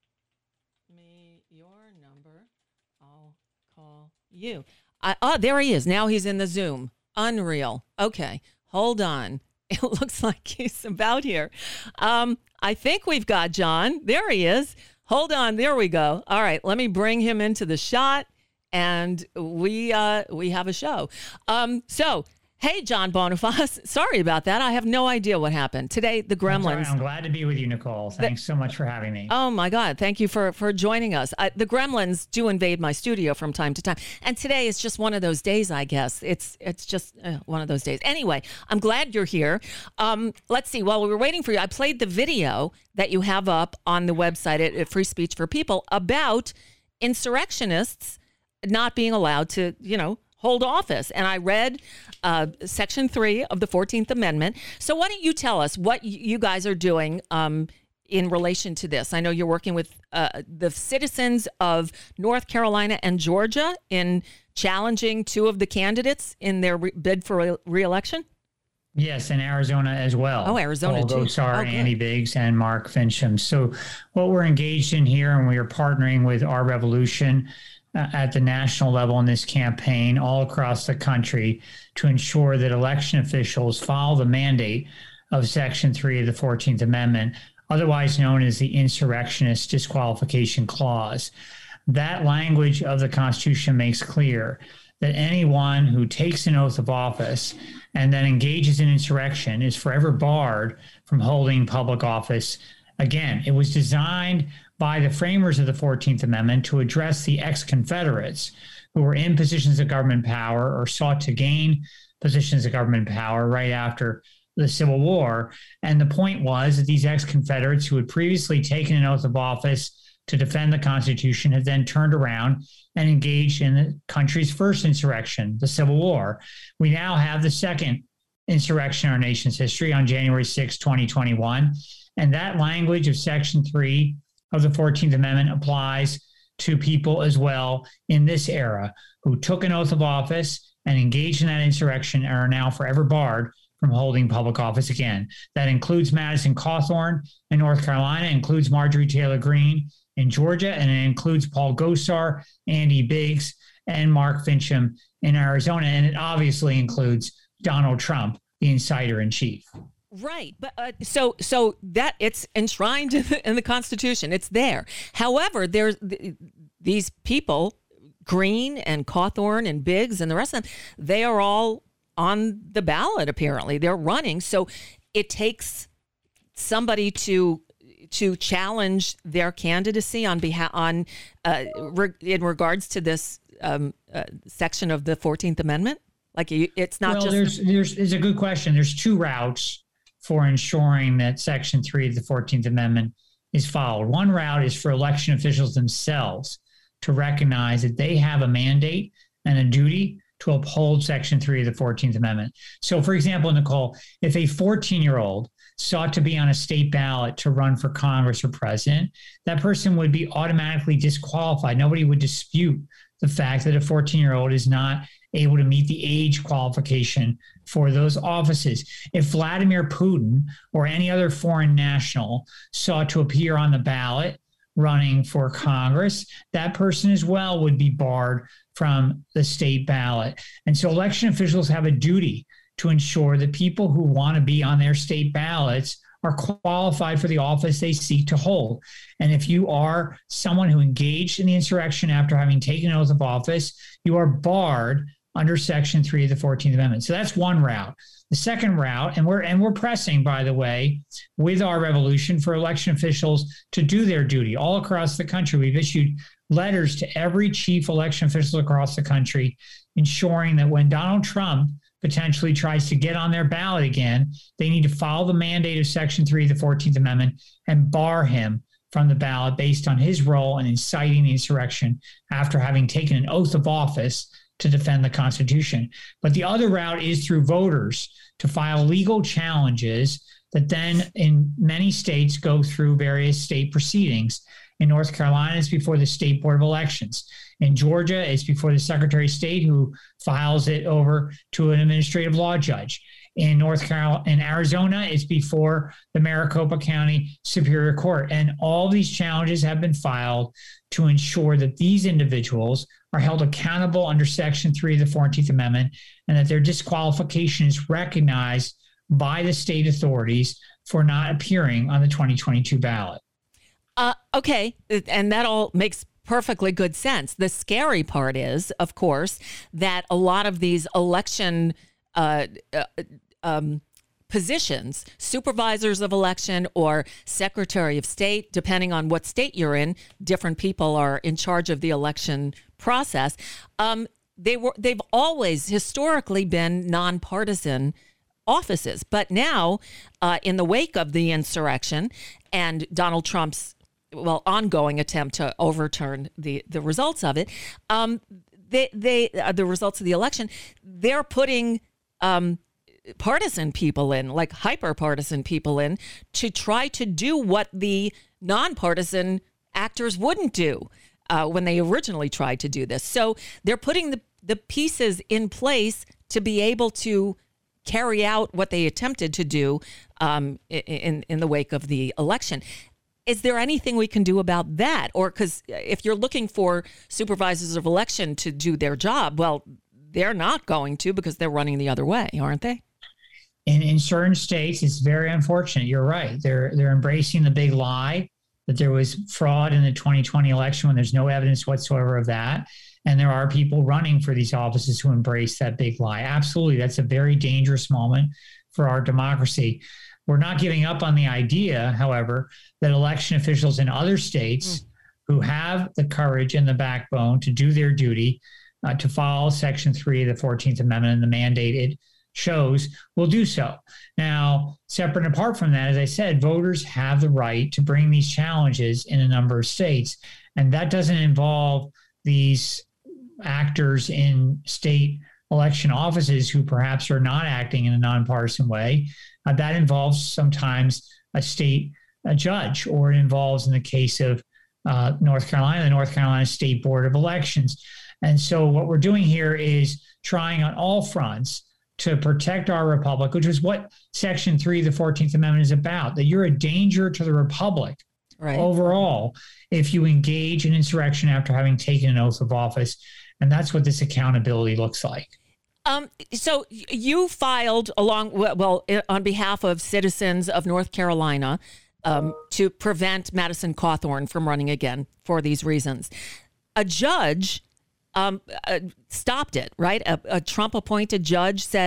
me your number. I'll call you. I, oh, there he is. Now he's in the Zoom. Unreal. Okay. Hold on. It looks like he's about here. Um, I think we've got John. There he is. Hold on. There we go. All right. Let me bring him into the shot, and we uh, we have a show. Um, so, hey, John Boniface. Sorry about that. I have no idea what happened. Today, the Gremlins. I'm, sorry, I'm glad to be with you, Nicole. Thanks the, so much for having me. Oh, my God. Thank you for, for joining us. I, the Gremlins do invade my studio from time to time. And today is just one of those days, I guess. It's it's just uh, one of those days. Anyway, I'm glad you're here. Um, let's see. While we were waiting for you, I played the video that you have up on the website at, at Free Speech for People about insurrectionists not being allowed to, you know, hold office. And I read uh, Section three of the fourteenth Amendment. So why don't you tell us what you guys are doing um, in relation to this? I know you're working with uh, the citizens of North Carolina and Georgia in challenging two of the candidates in their re- bid for re- re-election. Yes, and Arizona as well. Oh, Arizona, Paul too. Gosar, Oh, good. Andy Biggs, and Mark Fincham. So what we're engaged in here, and we are partnering with Our Revolution uh, at the national level in this campaign all across the country to ensure that election officials follow the mandate of Section three of the fourteenth Amendment, otherwise known as the Insurrectionist Disqualification Clause. That language of the Constitution makes clear that anyone who takes an oath of office and then engages in insurrection is forever barred from holding public office again. It was designed by the framers of the fourteenth Amendment to address the ex-Confederates who were in positions of government power or sought to gain positions of government power right after the Civil War. And the point was that these ex-Confederates who had previously taken an oath of office to defend the Constitution had then turned around and engaged in the country's first insurrection, the Civil War. We now have the second insurrection in our nation's history on January sixth, twenty twenty-one. And that language of Section three of the fourteenth Amendment applies to people as well in this era who took an oath of office and engaged in that insurrection and are now forever barred from holding public office again. That includes Madison Cawthorn in North Carolina, includes Marjorie Taylor Greene in Georgia, and it includes Paul Gosar, Andy Biggs, and Mark Fincham in Arizona. And it obviously includes Donald Trump, the insider-in-chief. Right. But uh, so so that it's enshrined in the, in the Constitution. It's there. However, there's th- these people, Greene and Cawthorn and Biggs and the rest of them, they are all on the ballot. Apparently, they're running. So it takes somebody to to challenge their candidacy on behalf on uh, re- in regards to this um, uh, section of the fourteenth Amendment. Like you, it's not well, just there's there's it's a good question. There's two routes for ensuring that Section three of the fourteenth Amendment is followed. One route is for election officials themselves to recognize that they have a mandate and a duty to uphold Section three of the fourteenth Amendment. So, for example, Nicole, if a fourteen-year-old sought to be on a state ballot to run for Congress or president, that person would be automatically disqualified. Nobody would dispute the fact that a fourteen-year-old is not able to meet the age qualification for those offices. If Vladimir Putin or any other foreign national sought to appear on the ballot running for Congress, that person as well would be barred from the state ballot. And so election officials have a duty to ensure that people who want to be on their state ballots are qualified for the office they seek to hold. And if you are someone who engaged in the insurrection after having taken an oath of office, you are barred under Section three of the fourteenth Amendment. So that's one route. The second route, and we're and we're pressing, by the way, with our revolution for election officials to do their duty all across the country. We've issued letters to every chief election official across the country, ensuring that when Donald Trump potentially tries to get on their ballot again, they need to follow the mandate of Section three of the fourteenth Amendment and bar him from the ballot based on his role in inciting the insurrection after having taken an oath of office to defend the Constitution. But the other route is through voters to file legal challenges that then in many states go through various state proceedings. In North Carolina, it's before the State Board of Elections. In Georgia, it's before the Secretary of State, who files it over to an administrative law judge. In North Carolina, in Arizona, it's before the Maricopa County Superior Court. And all these challenges have been filed to ensure that these individuals are held accountable under Section three of the fourteenth Amendment and that their disqualification is recognized by the state authorities for not appearing on the twenty twenty-two ballot. Uh, okay, and that all makes perfectly good sense. The scary part is, of course, that a lot of these election uh, uh, um, positions, supervisors of election or secretary of state, depending on what state you're in, different people are in charge of the election process. Um, they were, they've always historically been nonpartisan offices. But now, uh, in the wake of the insurrection and Donald Trump's well, ongoing attempt to overturn the, the results of it, um, they they uh, the results of the election, they're putting um, partisan people in, like hyper partisan people in, to try to do what the nonpartisan actors wouldn't do uh, when they originally tried to do this. So they're putting the the pieces in place to be able to carry out what they attempted to do um, in in the wake of the election. Is there anything we can do about that? Or because if you're looking for supervisors of election to do their job, well, they're not going to because they're running the other way, aren't they? In, in certain states, it's very unfortunate. You're right. They're they're embracing the big lie that there was fraud in the twenty twenty election when there's no evidence whatsoever of that. And there are people running for these offices who embrace that big lie. Absolutely. That's a very dangerous moment for our democracy. We're not giving up on the idea, however, that election officials in other states mm. who have the courage and the backbone to do their duty, uh, to follow Section three of the fourteenth Amendment and the mandate it shows, will do so. Now, separate and apart from that, as I said, voters have the right to bring these challenges in a number of states. And that doesn't involve these actors in state election offices who perhaps are not acting in a nonpartisan way. Uh, that involves sometimes a state a judge, or it involves, in the case of uh, North Carolina, the North Carolina State Board of Elections. And so what we're doing here is trying on all fronts to protect our republic, which is what Section three of the fourteenth Amendment is about, that you're a danger to the republic right. overall if you engage in insurrection after having taken an oath of office. And that's what this accountability looks like. Um, so you filed along, well, on behalf of citizens of North Carolina um, to prevent Madison Cawthorn from running again for these reasons. A judge um, uh, stopped it, right? A, a Trump-appointed judge said,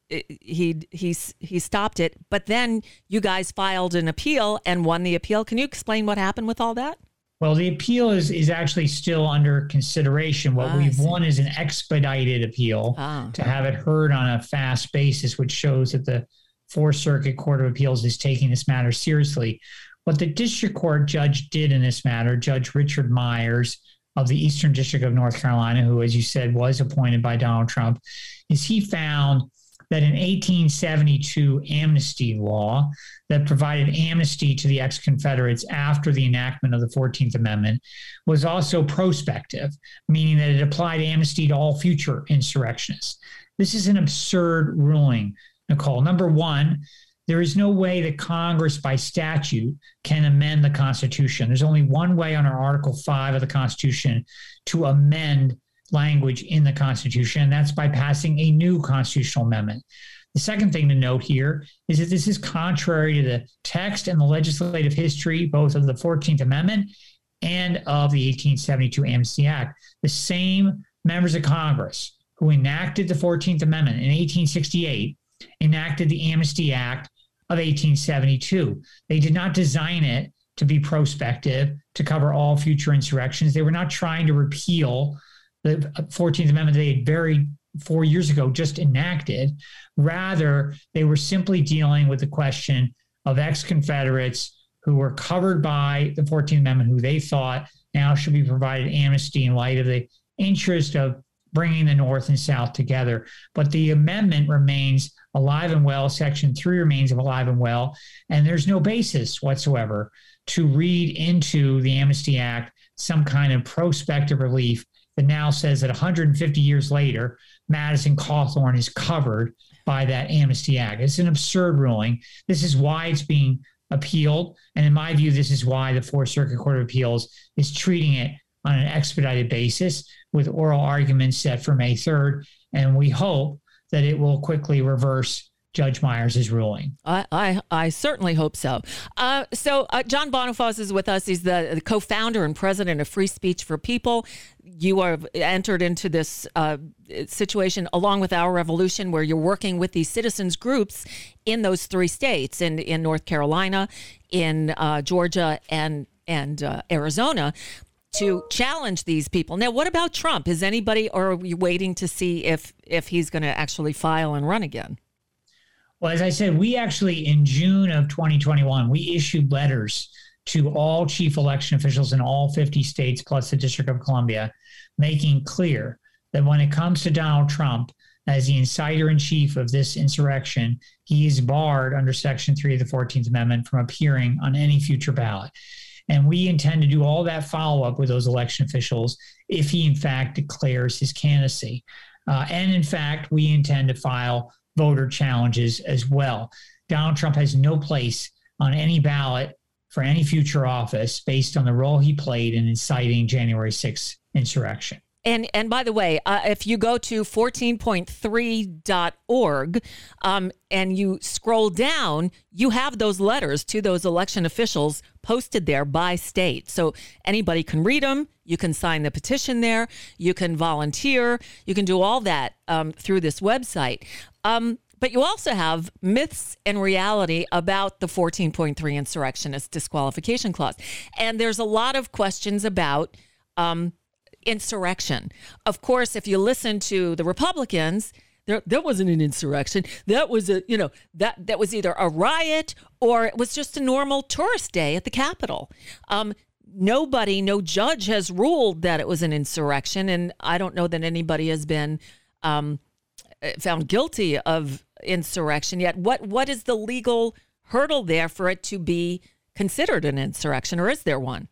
he he he stopped it. But then you guys filed an appeal and won the appeal. Can you explain what happened with all that? Well, the appeal is is actually still under consideration. What Ah, we've won is an expedited appeal Ah. to have it heard on a fast basis, which shows that the Fourth Circuit Court of Appeals is taking this matter seriously. What the district court judge did in this matter, Judge Richard Myers of the Eastern District of North Carolina, who, as you said, was appointed by Donald Trump, is he found that an eighteen seventy-two amnesty law that provided amnesty to the ex-Confederates after the enactment of the fourteenth Amendment was also prospective, meaning that it applied amnesty to all future insurrectionists. This is an absurd ruling, Nicole. Number one, there is no way that Congress by statute can amend the Constitution. There's only one way under Article five of the Constitution to amend language in the Constitution, and that's by passing a new constitutional amendment. The second thing to note here is that this is contrary to the text and the legislative history, both of the fourteenth Amendment and of the eighteen seventy-two Amnesty Act. The same members of Congress who enacted the fourteenth Amendment in eighteen sixty-eight enacted the Amnesty Act of eighteen seventy-two. They did not design it to be prospective, to cover all future insurrections. They were not trying to repeal the fourteenth Amendment they had very four years ago just enacted. Rather, they were simply dealing with the question of ex-Confederates who were covered by the fourteenth Amendment, who they thought now should be provided amnesty in light of the interest of bringing the North and South together. But the amendment remains alive and well. Section three remains alive and well. And there's no basis whatsoever to read into the Amnesty Act some kind of prospective relief that now says that one hundred fifty years later, Madison Cawthorn is covered by that Amnesty Act. It's an absurd ruling. This is why it's being appealed. And in my view, this is why the Fourth Circuit Court of Appeals is treating it on an expedited basis with oral arguments set for May third. And we hope that it will quickly reverse Judge Myers' ruling. I, I, I certainly hope so. Uh, so uh, John Bonifaz is with us. He's the, the co-founder and president of Free Speech for People. You are entered into this uh, situation along with Our Revolution, where you're working with these citizens groups in those three states, in, in North Carolina, in uh, Georgia, and, and uh, Arizona, to challenge these people. Now, what about Trump? Is anybody, or are we waiting to see if, if he's going to actually file and run again? Well, as I said, we actually, in June of twenty twenty-one, we issued letters to all chief election officials in all fifty states, plus the District of Columbia, making clear that when it comes to Donald Trump as the inciter-in-chief of this insurrection, he is barred under Section three of the fourteenth Amendment from appearing on any future ballot. And we intend to do all that follow-up with those election officials if he, in fact, declares his candidacy. Uh, and, in fact, we intend to file voter challenges as well. Donald Trump has no place on any ballot for any future office based on the role he played in inciting January sixth insurrection. And and by the way, uh, if you go to fourteen point three dot org um, and you scroll down, you have those letters to those election officials posted there by state. So anybody can read them. You can sign the petition there. You can volunteer. You can do all that um, through this website. Um, but you also have myths and reality about the fourteen point three insurrectionist disqualification clause. And there's a lot of questions about um, insurrection. Of course, if you listen to the Republicans, there there wasn't an insurrection. That was a, you know, that that was either a riot or it was just a normal tourist day at the Capitol. Um, nobody, no judge has ruled that it was an insurrection, and I don't know that anybody has been um, found guilty of insurrection yet. What what is the legal hurdle there for it to be considered an insurrection, or is there one?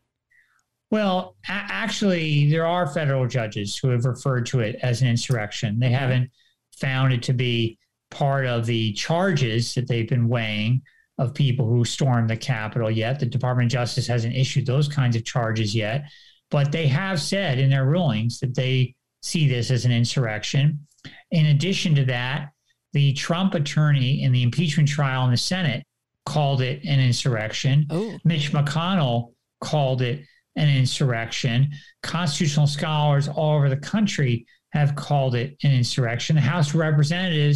Well, a- actually, there are federal judges who have referred to it as an insurrection. They haven't found it to be part of the charges that they've been weighing of people who stormed the Capitol yet. The Department of Justice hasn't issued those kinds of charges yet, but they have said in their rulings that they see this as an insurrection. In addition to that, the Trump attorney in the impeachment trial in the Senate called it an insurrection. Oh. Mitch McConnell called it an insurrection. Constitutional scholars all over the country have called it an insurrection. The House of Representatives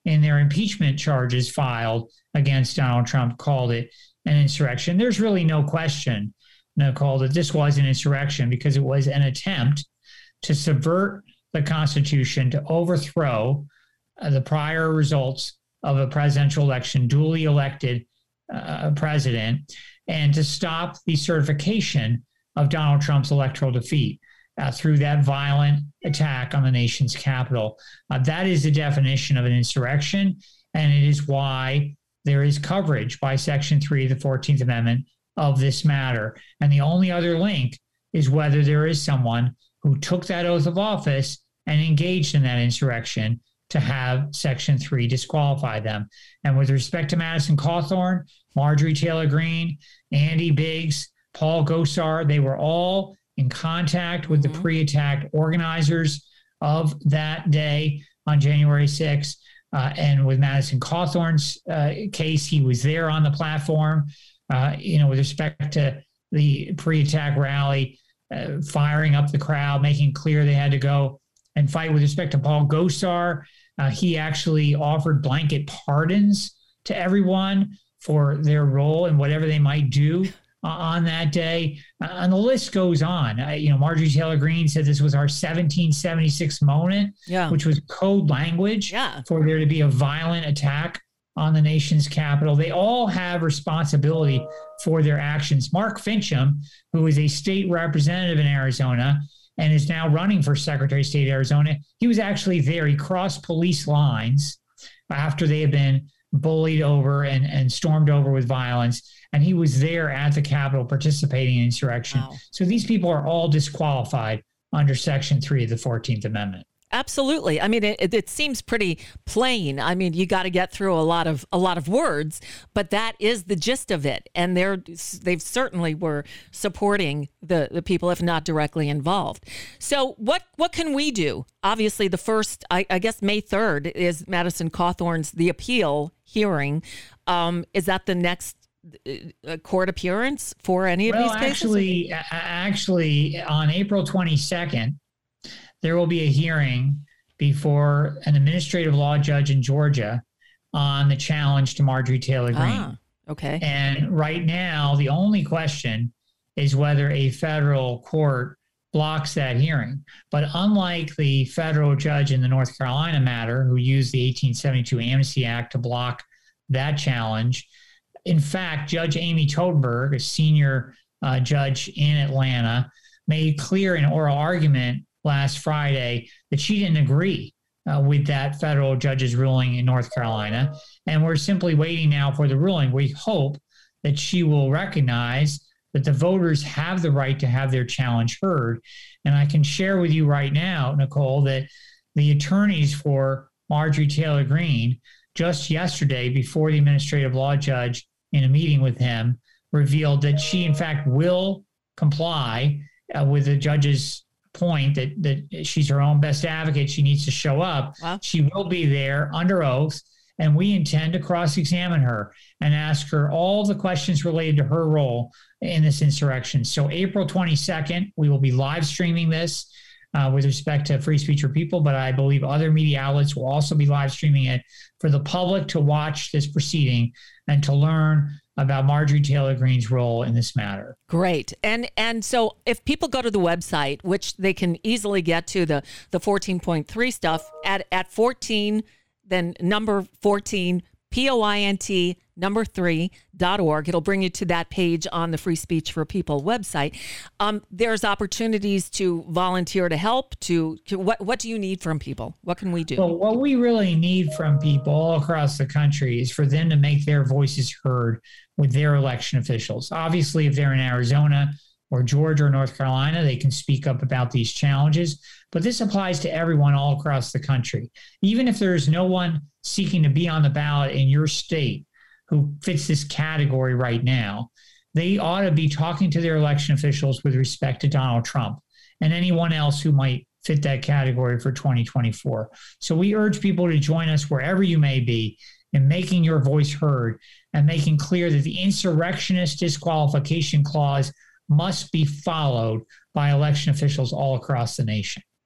in their impeachment charges filed against Donald Trump called it an insurrection. There's really no question, Nicole, that this was an insurrection because it was an attempt to subvert the Constitution, to overthrow uh, the prior results of a presidential election, duly elected uh, president, and to stop the certification of Donald Trump's electoral defeat uh, through that violent attack on the nation's capital. Uh, that is the definition of an insurrection, and it is why there is coverage by Section three of the fourteenth Amendment of this matter. And the only other link is whether there is someone who took that oath of office and engaged in that insurrection to have Section three disqualify them. And with respect to Madison Cawthorn, Marjorie Taylor Greene, Andy Biggs, Paul Gosar, they were all in contact with mm-hmm. the pre-attack organizers of that day on January sixth. Uh, and with Madison Cawthorn's uh, case, he was there on the platform, uh, you know, with respect to the pre-attack rally, uh, firing up the crowd, making clear they had to go and fight. With respect to Paul Gosar, uh, he actually offered blanket pardons to everyone for their role in whatever they might do uh, on that day. Uh, and the list goes on. Uh, you know, Marjorie Taylor Greene said this was our seventeen seventy-six moment, yeah. which was code language yeah. for there to be a violent attack on the nation's capital. They all have responsibility for their actions. Mark Fincham, who is a state representative in Arizona and is now running for Secretary of State of Arizona, he was actually there. He crossed police lines after they had been bullied over and, and stormed over with violence. And he was there at the Capitol participating in insurrection. Wow. So these people are all disqualified under Section three of the fourteenth Amendment. Absolutely. I mean, it, it seems pretty plain. I mean, you got to get through a lot of a lot of words, but that is the gist of it. And they're they've certainly were supporting the, the people, if not directly involved. So what what can we do? Obviously, the first, I, I guess, May third is Madison Cawthorn's the appeal hearing. Um, is that the next uh, court appearance for any of well, these cases? Actually, actually, on April twenty-second. There will be a hearing before an administrative law judge in Georgia on the challenge to Marjorie Taylor Greene. Ah, okay. And right now, the only question is whether a federal court blocks that hearing. But unlike the federal judge in the North Carolina matter who used the eighteen seventy-two Amnesty Act to block that challenge, in fact, Judge Amy Totenberg, a senior uh, judge in Atlanta, made clear in oral argument last Friday that she didn't agree uh, with that federal judge's ruling in North Carolina. And we're simply waiting now for the ruling. We hope that she will recognize that the voters have the right to have their challenge heard. And I can share with you right now, Nicole, that the attorneys for Marjorie Taylor Greene just yesterday, before the administrative law judge in a meeting with him, revealed that she, in fact, will comply uh, with the judge's point that that she's her own best advocate. She needs to show up. Wow. She will be there under oath, and we intend to cross-examine her and ask her all the questions related to her role in this insurrection. So April twenty-second, we will be live streaming this uh, with respect to Free Speech for People, but I believe other media outlets will also be live streaming it for the public to watch this proceeding and to learn about Marjorie Taylor Greene's role in this matter. Great. And and so if people go to the website, which they can easily get to the, the fourteen point three stuff at, at fourteen, then number fourteen, P O I N T, number three, dot org. It'll bring you to that page on the Free Speech for People website. Um, there's opportunities to volunteer to help. To, to what what do you need from people? What can we do? Well, what we really need from people all across the country is for them to make their voices heard with their election officials. Obviously, if they're in Arizona or Georgia or North Carolina, they can speak up about these challenges. But this applies to everyone all across the country. Even if there is no one seeking to be on the ballot in your state who fits this category right now, they ought to be talking to their election officials with respect to Donald Trump and anyone else who might fit that category for twenty twenty-four. So we urge people to join us wherever you may be in making your voice heard and making clear that the insurrectionist disqualification clause must be followed by election officials all across the nation.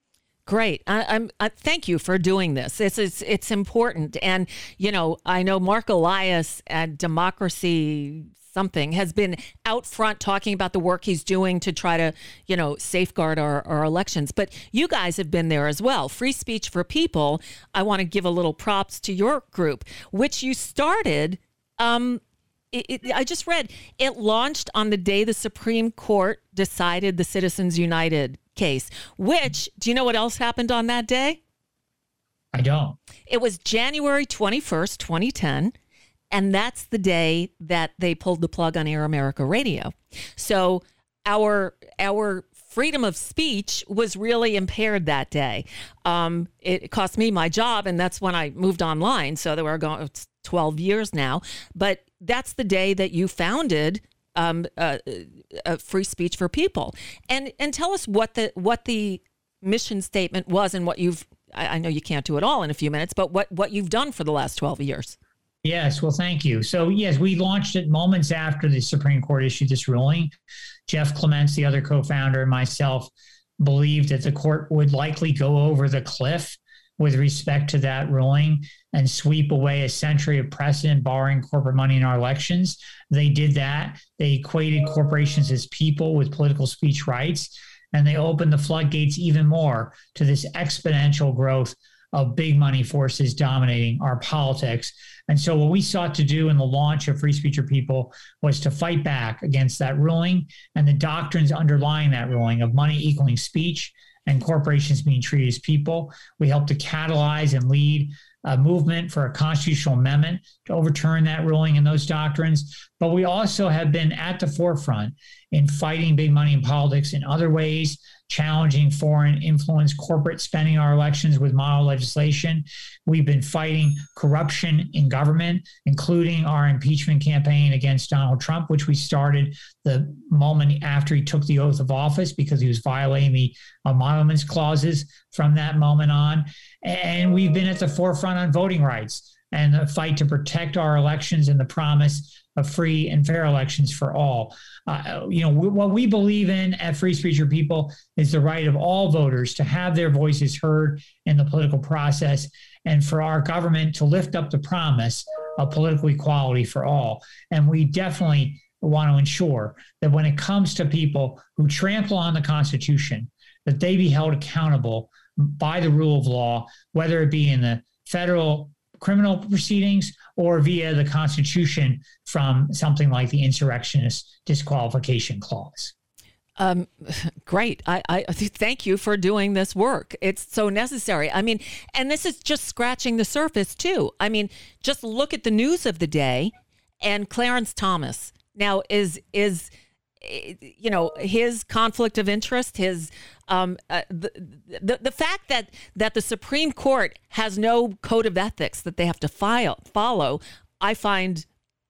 Great. I, I'm. I, thank you for doing this. It's, it's it's important. And you know, I know Mark Elias at Democracy Something has been out front talking about the work he's doing to try to, you know, safeguard our, our elections. But you guys have been there as well. Free Speech for People. I want to give a little props to your group, which you started. Um, it, it, I just read it launched on the day the Supreme Court decided the Citizens United case, which, do you know what else happened on that day? I don't. It was January twenty-first, twenty ten. And that's the day that they pulled the plug on Air America Radio. So our our freedom of speech was really impaired that day. Um, it cost me my job, and that's when I moved online. So they were going, it's twelve years now. But that's the day that you founded um, uh, uh, Free Speech for People. And and tell us what the what the mission statement was and what you've. I, I know you can't do it all in a few minutes, but what what you've done for the last twelve years. Yes, well, thank you. So, yes, we launched it moments after the Supreme Court issued this ruling. Jeff Clements, the other co-founder, and myself believed that the court would likely go over the cliff with respect to that ruling and sweep away a century of precedent borrowing corporate money in our elections. They did that. They equated corporations as people with political speech rights, and they opened the floodgates even more to this exponential growth of big money forces dominating our politics. And so what we sought to do in the launch of Free Speech for People was to fight back against that ruling and the doctrines underlying that ruling of money equaling speech and corporations being treated as people. We helped to catalyze and lead a movement for a constitutional amendment to overturn that ruling and those doctrines. But we also have been at the forefront in fighting big money in politics in other ways, challenging foreign influence, corporate spending our elections with model legislation. We've been fighting corruption in government, including our impeachment campaign against Donald Trump, which we started the moment after he took the oath of office because he was violating the emoluments clauses from that moment on. And we've been at the forefront on voting rights and the fight to protect our elections and the promise of free and fair elections for all. Uh, you know, we, what we believe in at Free Speech for People is the right of all voters to have their voices heard in the political process and for our government to lift up the promise of political equality for all. And we definitely want to ensure that when it comes to people who trample on the Constitution, that they be held accountable by the rule of law, whether it be in the federal criminal proceedings or via the Constitution from something like the insurrectionist disqualification clause. Um, great. I, I thank you for doing this work. It's so necessary. I mean, and this is just scratching the surface too. I mean, just look at the news of the day and Clarence Thomas now is, is, you know, his conflict of interest, his um, uh, the, the the fact that that the Supreme Court has no code of ethics that they have to file, follow, I find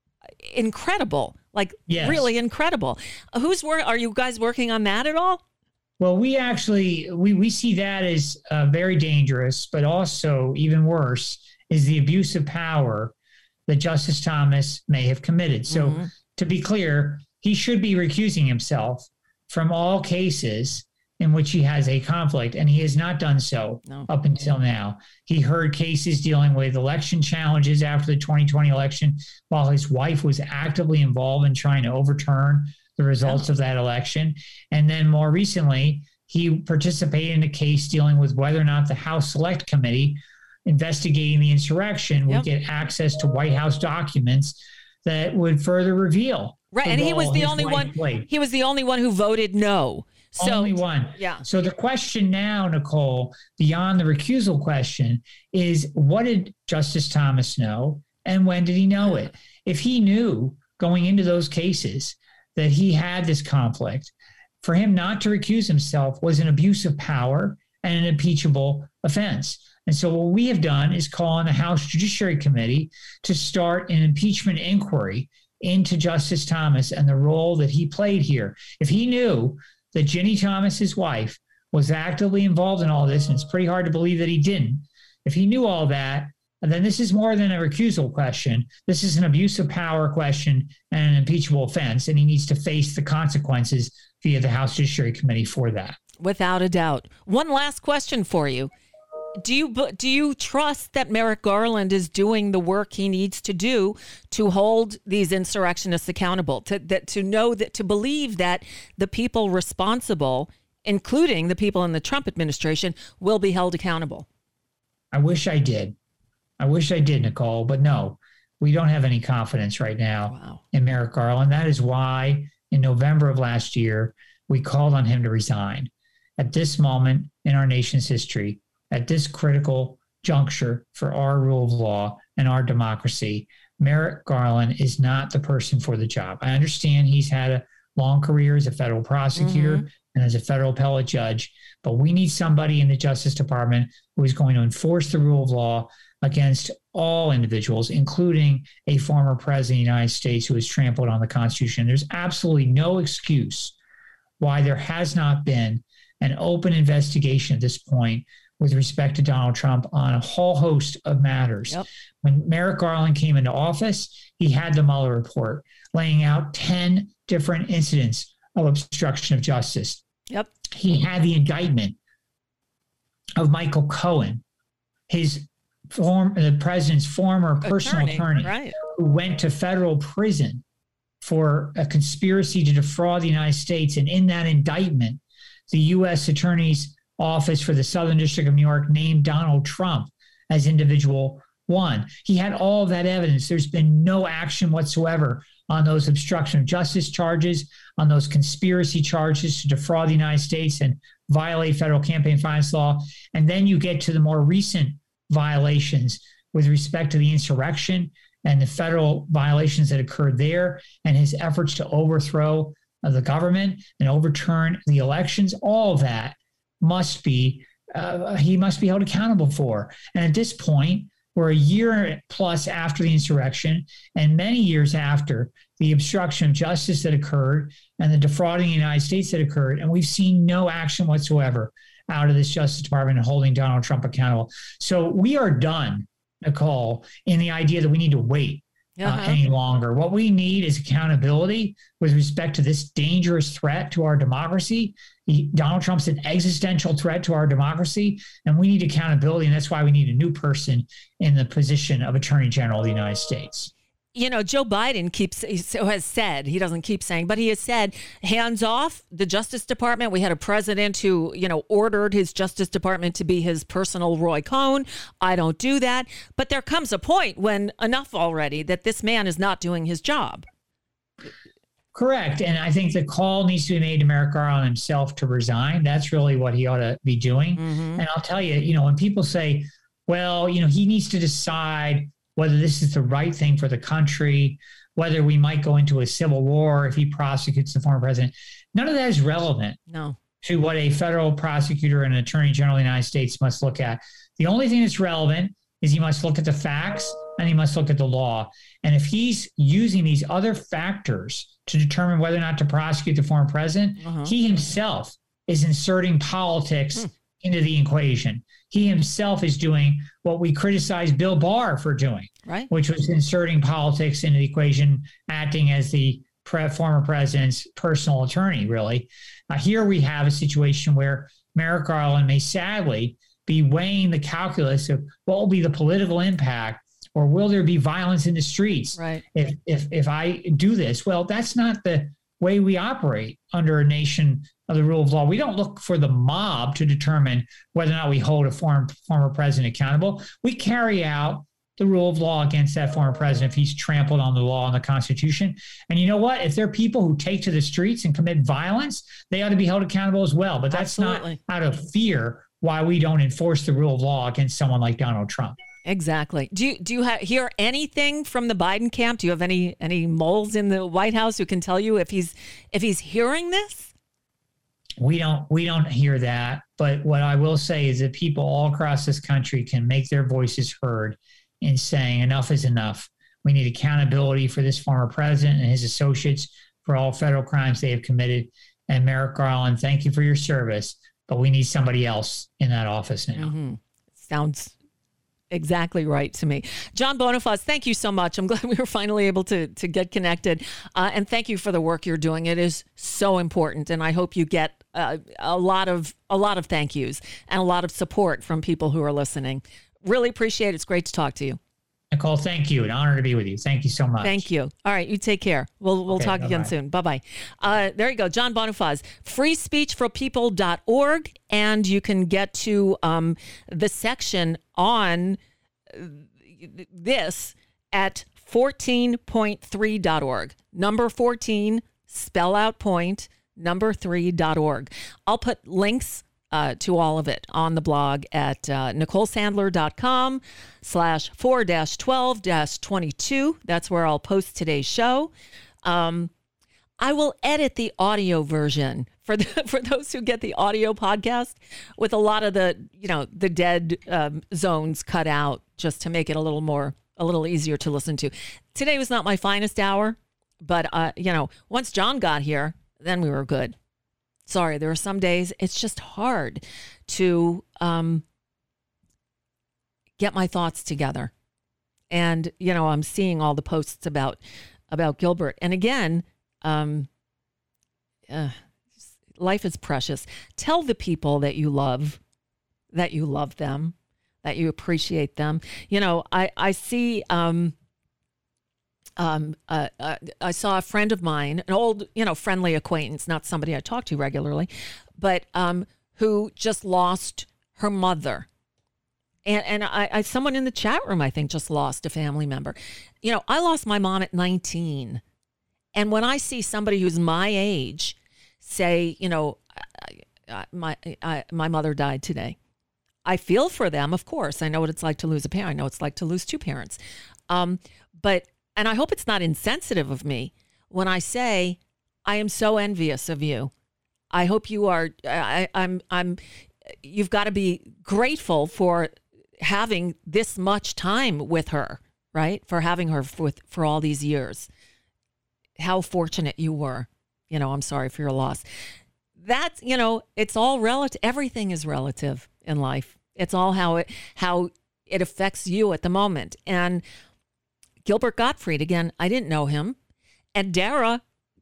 incredible, like yes. really incredible. Who's work? Are you guys working on that at all? Well, we actually we we see that as uh, very dangerous, but also even worse is the abuse of power that Justice Thomas may have committed. So, mm-hmm. to be clear, he should be recusing himself from all cases in which he has a conflict, and he has not done so no. up until now. He heard cases dealing with election challenges after the twenty twenty election while his wife was actively involved in trying to overturn the results oh. of that election. And then more recently, he participated in a case dealing with whether or not the House Select Committee investigating the insurrection would yep. get access to White House documents that would further reveal. Right, and he was the only one. Played. He was the only one who voted no. So, only one. Yeah. So the question now, Nicole, beyond the recusal question, is what did Justice Thomas know, and when did he know it? If he knew going into those cases that he had this conflict, for him not to recuse himself was an abuse of power and an impeachable offense. And so what we have done is call on the House Judiciary Committee to start an impeachment inquiry into Justice Thomas and the role that he played here. If he knew that Ginny Thomas, his wife, was actively involved in all this, and it's pretty hard to believe that he didn't, if he knew all that, then this is more than a recusal question. This is an abuse of power question and an impeachable offense, and he needs to face the consequences via the House Judiciary Committee for that. Without a doubt. One last question for you. Do you do you trust that Merrick Garland is doing the work he needs to do to hold these insurrectionists accountable, to that to know that to believe that the people responsible, including the people in the Trump administration, will be held accountable? I wish I did. I wish I did, Nicole, but no, we don't have any confidence right now wow. in Merrick Garland. That is why in November of last year, we called on him to resign. At this moment in our nation's history, at this critical juncture for our rule of law and our democracy, Merrick Garland is not the person for the job. I understand he's had a long career as a federal prosecutor mm-hmm. and as a federal appellate judge, but we need somebody in the Justice Department who is going to enforce the rule of law against all individuals, including a former president of the United States who has trampled on the Constitution. There's absolutely no excuse why there has not been an open investigation at this point with respect to Donald Trump on a whole host of matters. Yep. When Merrick Garland came into office, he had the Mueller report laying out ten different incidents of obstruction of justice. Yep. He had the indictment of Michael Cohen, his form, the president's former personal attorney, attorney right. who went to federal prison for a conspiracy to defraud the United States. And in that indictment, the U S Attorney's Office for the Southern District of New York named Donald Trump as individual one. He had all of that evidence. There's been no action whatsoever on those obstruction of justice charges, on those conspiracy charges to defraud the United States and violate federal campaign finance law. And then you get to the more recent violations with respect to the insurrection and the federal violations that occurred there and his efforts to overthrow the government and overturn the elections. All of that must be, uh, he must be held accountable for. And at this point, we're a year plus after the insurrection and many years after the obstruction of justice that occurred and the defrauding of the United States that occurred. And we've seen no action whatsoever out of this Justice Department in holding Donald Trump accountable. So we are done, Nicole, in the idea that we need to wait uh-huh. uh, any longer. What we need is accountability with respect to this dangerous threat to our democracy. He, Donald Trump's an existential threat to our democracy, and we need accountability. And that's why we need a new person in the position of Attorney General of the United States. You know, Joe Biden keeps has said, he doesn't keep saying, but he has said, hands off the Justice Department. We had a president who, you know, ordered his Justice Department to be his personal Roy Cohn. I don't do that. But there comes a point when enough already that this man is not doing his job. Correct. And I think the call needs to be made to Merrick Garland himself to resign. That's really what he ought to be doing. Mm-hmm. And I'll tell you, you know, when people say, well, you know, he needs to decide whether this is the right thing for the country, whether we might go into a civil war if he prosecutes the former president. None of that is relevant no. to what a federal prosecutor and an attorney general of the United States must look at. The only thing that's relevant is he must look at the facts and he must look at the law. And if he's using these other factors to determine whether or not to prosecute the former president, uh-huh. he himself is inserting politics hmm. into the equation. He himself is doing what we criticized Bill Barr for doing, right? Which was inserting politics into the equation, acting as the pre- former president's personal attorney, really. Uh, here we have a situation where Merrick Garland may sadly be weighing the calculus of what will be the political impact, or will there be violence in the streets right. if, if, if I do this? Well, that's not the way we operate under a nation of the rule of law. We don't look for the mob to determine whether or not we hold a former, former president accountable. We carry out the rule of law against that former president if he's trampled on the law and the Constitution. And you know what? If there are people who take to the streets and commit violence, they ought to be held accountable as well. But that's Absolutely. Not out of fear why we don't enforce the rule of law against someone like Donald Trump. Exactly. Do you do you ha- hear anything from the Biden camp? Do you have any any moles in the White House who can tell you if he's if he's hearing this? We don't we don't hear that. But what I will say is that people all across this country can make their voices heard in saying enough is enough. We need accountability for this former president and his associates for all federal crimes they have committed. And Merrick Garland, thank you for your service, but we need somebody else in that office now. Mm-hmm. Sounds exactly right to me. John Bonifaz, thank you so much. I'm glad we were finally able to to get connected. Uh, and thank you for the work you're doing. It is so important. And I hope you get uh, a lot of a lot of thank yous and a lot of support from people who are listening. Really appreciate it. It's great to talk to you. Nicole, thank you. An honor to be with you. Thank you so much. Thank you. All right, you take care. We'll we'll Okay, talk again bye-bye. soon. Bye-bye. Uh, there you go, John Bonifaz, free speech for people dot org, and you can get to um, the section on this at fourteen point three dot org. Number fourteen, spell out point, number three dot org. I'll put links Uh, to all of it on the blog at uh, nicole sandler dot com slash four dash twelve dash twenty-two. That's where I'll post today's show. Um, I will edit the audio version for the, for those who get the audio podcast with a lot of the, you know, the dead um, zones cut out just to make it a little more, a little easier to listen to. Today was not my finest hour, but, uh, you know, once John got here, then we were good. Sorry, there are some days it's just hard to um, get my thoughts together. And, you know, I'm seeing all the posts about about Gilbert. And again, um, uh, life is precious. Tell the people that you love, that you love them, that you appreciate them. You know, I, I see... Um, Um, uh, uh, I saw a friend of mine, an old, you know, friendly acquaintance, not somebody I talk to regularly, but um, who just lost her mother. And and I, I, someone in the chat room, I think, just lost a family member. You know, I lost my mom at nineteen. And when I see somebody who's my age say, you know, I, I, my I, my mother died today, I feel for them, of course. I know what it's like to lose a parent. I know what it's like to lose two parents. Um, but And I hope it's not insensitive of me when I say I am so envious of you. I hope you are. I, I'm. I'm. You've got to be grateful for having this much time with her, right? For having her for for all these years. How fortunate you were. You know. I'm sorry for your loss. That's. You know. It's all relative. Everything is relative in life. It's all how it how it affects you at the moment. And Gilbert Gottfried, again, I didn't know him. And Dara,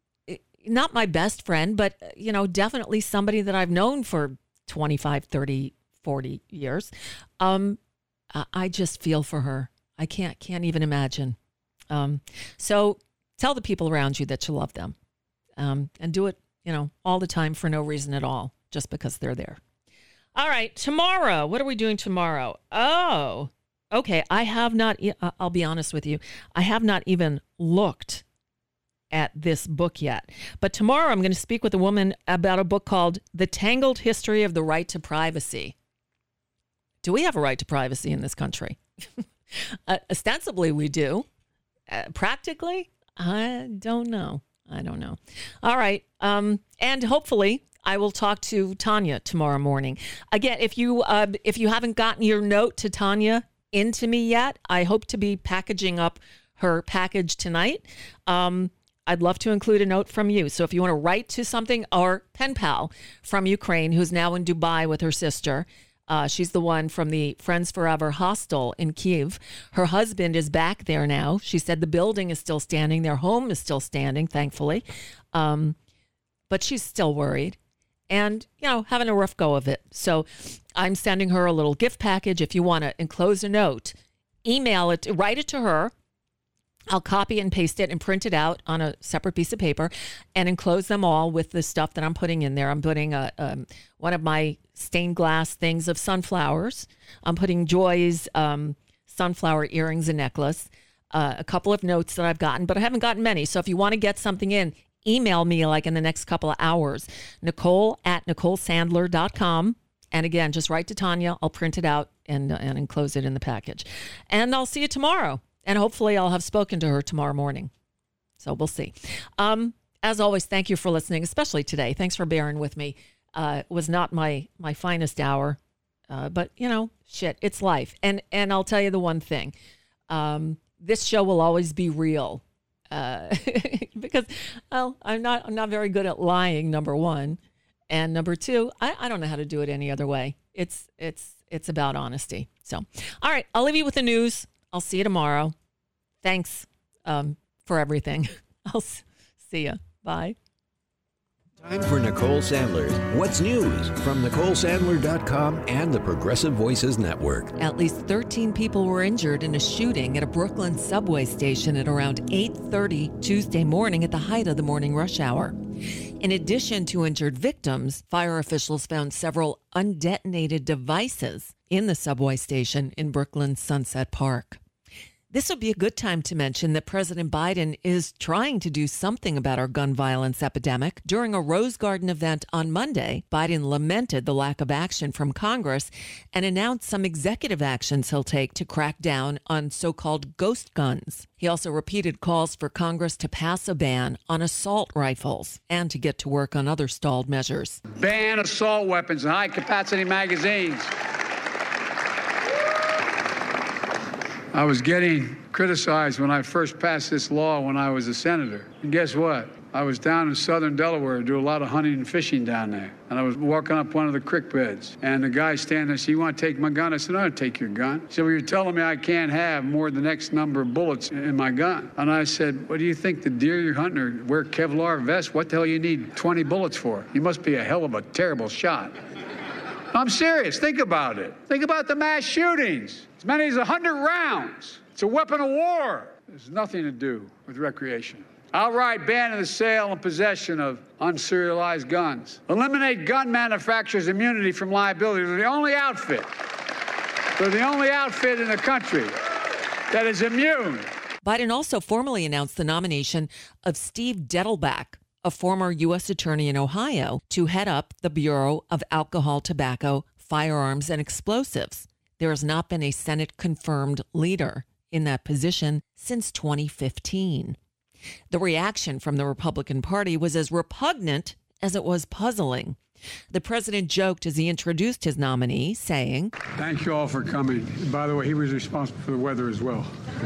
not my best friend, but, you know, definitely somebody that I've known for twenty-five, thirty, forty years. Um, I just feel for her. I can't, can't even imagine. Um, so tell the people around you that you love them. Um, and do it, you know, all the time for no reason at all, just because they're there. All right, tomorrow, what are we doing tomorrow? Oh, okay, I have not, I'll be honest with you, I have not even looked at this book yet. But tomorrow I'm going to speak with a woman about a book called The Tangled History of the Right to Privacy. Do we have a right to privacy in this country? uh, ostensibly we do. Uh, practically, I don't know. I don't know. All right. Um, and hopefully I will talk to Tanya tomorrow morning. Again, if you uh, if you haven't gotten your note to Tanya into me yet, I hope to be packaging up her package tonight. Um, I'd love to include a note from you. So if you want to write to something, our pen pal from Ukraine, who's now in Dubai with her sister, uh, she's the one from the Friends Forever hostel in Kyiv. Her husband is back there now. She said the building is still standing. Their home is still standing, thankfully. Um, but she's still worried and, you know, having a rough go of it. So I'm sending her a little gift package. If you want to enclose a note, email it, write it to her. I'll copy and paste it and print it out on a separate piece of paper and enclose them all with the stuff that I'm putting in there. I'm putting a, um, one of my stained glass things of sunflowers. I'm putting Joy's um, sunflower earrings and necklace, uh, a couple of notes that I've gotten, but I haven't gotten many. So if you want to get something in, email me like in the next couple of hours, Nicole at nicole sandler dot com. And again, just write to Tanya. I'll print it out and, uh, and enclose it in the package. And I'll see you tomorrow. And hopefully I'll have spoken to her tomorrow morning. So we'll see. Um, as always, thank you for listening, especially today. Thanks for bearing with me. Uh, it was not my my finest hour, uh, but, you know, shit, it's life. And and I'll tell you the one thing. Um, this show will always be real uh, because, well, I'm not, I'm not very good at lying, number one. And number two, I, I don't know how to do it any other way. It's it's it's about honesty. So, all right, I'll leave you with the news. I'll see you tomorrow. Thanks um, for everything. I'll s- see you. Bye. Time for Nicole Sandler's What's News from Nicole Sandler dot com and the Progressive Voices Network. At least thirteen people were injured in a shooting at a Brooklyn subway station at around eight thirty Tuesday morning at the height of the morning rush hour. In addition to injured victims, fire officials found several undetonated devices in the subway station in Brooklyn's Sunset Park. This would be a good time to mention that President Biden is trying to do something about our gun violence epidemic. During a Rose Garden event on Monday, Biden lamented the lack of action from Congress and announced some executive actions he'll take to crack down on so-called ghost guns. He also repeated calls for Congress to pass a ban on assault rifles and to get to work on other stalled measures. Ban assault weapons and high-capacity magazines. I was getting criticized when I first passed this law when I was a senator. And guess what? I was down in southern Delaware, do a lot of hunting and fishing down there. And I was walking up one of the creek beds. And the guy standing there said, "You want to take my gun?" I said, "I don't take your gun." He said, "Well, you're telling me I can't have more than the next number of bullets in my gun." And I said, "What do you think, the deer you're hunting or wear Kevlar vests? What the hell you need twenty bullets for? You must be a hell of a terrible shot." I'm serious. Think about it. Think about the mass shootings. As many as one hundred rounds. It's a weapon of war. There's nothing to do with recreation. Outright ban of the sale and possession of unserialized guns. Eliminate gun manufacturers' immunity from liability. They're the only outfit. They're the only outfit in the country that is immune. Biden also formally announced the nomination of Steve Dettelbach, a former U S attorney in Ohio, to head up the Bureau of Alcohol, Tobacco, Firearms, and Explosives. There has not been a Senate-confirmed leader in that position since twenty fifteen. The reaction from the Republican Party was as repugnant as it was puzzling. The president joked as he introduced his nominee, saying, "Thank you all for coming. And by the way, he was responsible for the weather as well.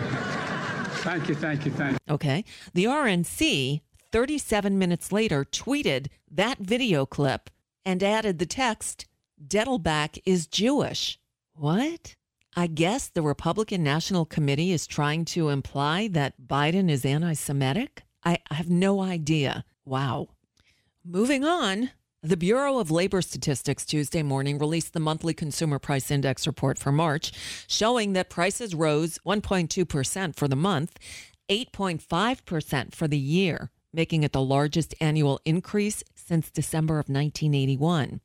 Thank you, thank you, thank you." Okay. The R N C, thirty-seven minutes later, tweeted that video clip and added the text, "Dettelbach is Jewish." What? I guess the Republican National Committee is trying to imply that Biden is anti-Semitic? I, I have no idea. Wow. Moving on. The Bureau of Labor Statistics Tuesday morning released the monthly Consumer Price Index report for March, showing that prices rose one point two percent for the month, eight point five percent for the year, making it the largest annual increase since December of nineteen eighty-one.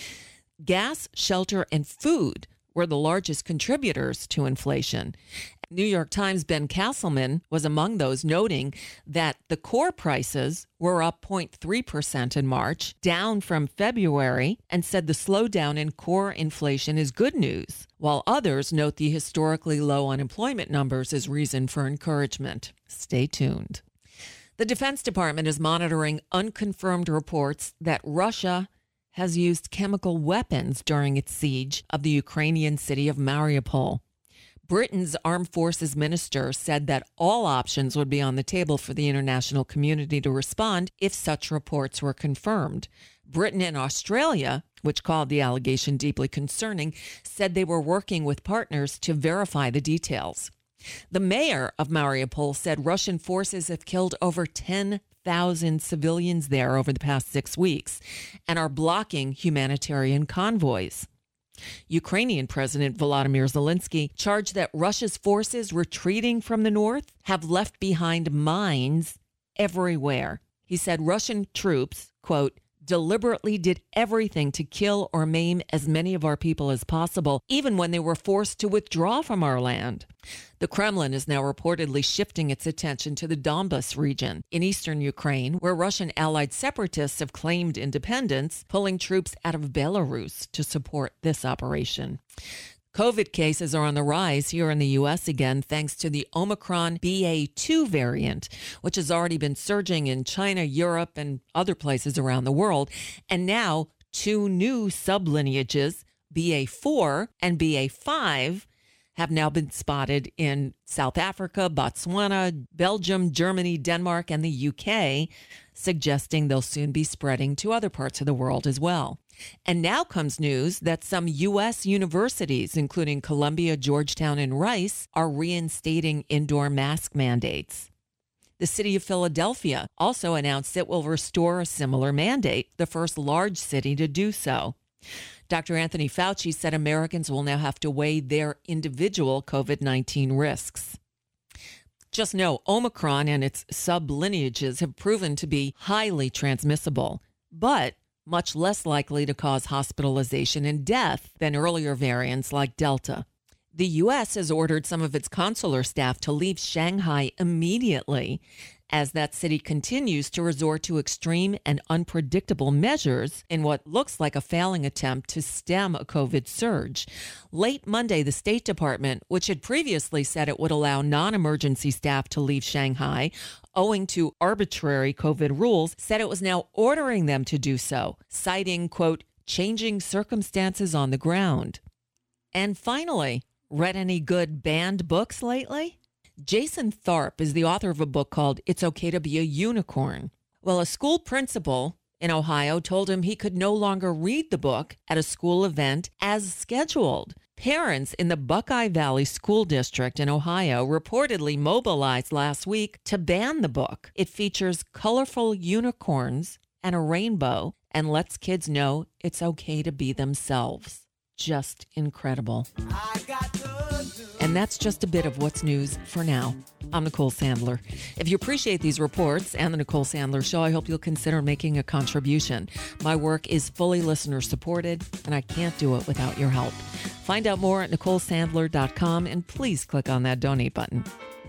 Gas, shelter, and food were the largest contributors to inflation. New York Times' Ben Castleman was among those, noting that the core prices were up zero point three percent in March, down from February, and said the slowdown in core inflation is good news, while others note the historically low unemployment numbers as reason for encouragement. Stay tuned. The Defense Department is monitoring unconfirmed reports that Russia has used chemical weapons during its siege of the Ukrainian city of Mariupol. Britain's Armed Forces minister said that all options would be on the table for the international community to respond if such reports were confirmed. Britain and Australia, which called the allegation deeply concerning, said they were working with partners to verify the details. The mayor of Mariupol said Russian forces have killed over ten thousand civilians there over the past six weeks and are blocking humanitarian convoys. Ukrainian President Volodymyr Zelensky charged that Russia's forces retreating from the north have left behind mines everywhere. He said Russian troops, quote, deliberately did everything to kill or maim as many of our people as possible, even when they were forced to withdraw from our land. The Kremlin is now reportedly shifting its attention to the Donbas region in eastern Ukraine, where Russian allied separatists have claimed independence, pulling troops out of Belarus to support this operation. COVID cases are on the rise here in the U S again, thanks to the Omicron B A two variant, which has already been surging in China, Europe, and other places around the world. And now two new sublineages, B A four and B A five, have now been spotted in South Africa, Botswana, Belgium, Germany, Denmark, and the U K, suggesting they'll soon be spreading to other parts of the world as well. And now comes news that some U S universities, including Columbia, Georgetown, and Rice, are reinstating indoor mask mandates. The city of Philadelphia also announced it will restore a similar mandate, the first large city to do so. Doctor Anthony Fauci said Americans will now have to weigh their individual COVID nineteen risks. Just know Omicron and its sublineages have proven to be highly transmissible, but much less likely to cause hospitalization and death than earlier variants like Delta. The U S has ordered some of its consular staff to leave Shanghai immediately as that city continues to resort to extreme and unpredictable measures in what looks like a failing attempt to stem a COVID surge. Late Monday, the State Department, which had previously said it would allow non-emergency staff to leave Shanghai owing to arbitrary COVID rules, said it was now ordering them to do so, citing, quote, changing circumstances on the ground. And finally, read any good banned books lately? Jason Tharp is the author of a book called It's Okay to Be a Unicorn. Well, a school principal in Ohio told him he could no longer read the book at a school event as scheduled. Parents in the Buckeye Valley School District in Ohio reportedly mobilized last week to ban the book. It features colorful unicorns and a rainbow and lets kids know it's okay to be themselves. Just incredible. And that's just a bit of what's news for now. I'm Nicole Sandler. If you appreciate these reports and the Nicole Sandler Show, I hope you'll consider making a contribution. My work is fully listener supported, and I can't do it without your help. Find out more at nicole sandler dot com, and please click on that donate button.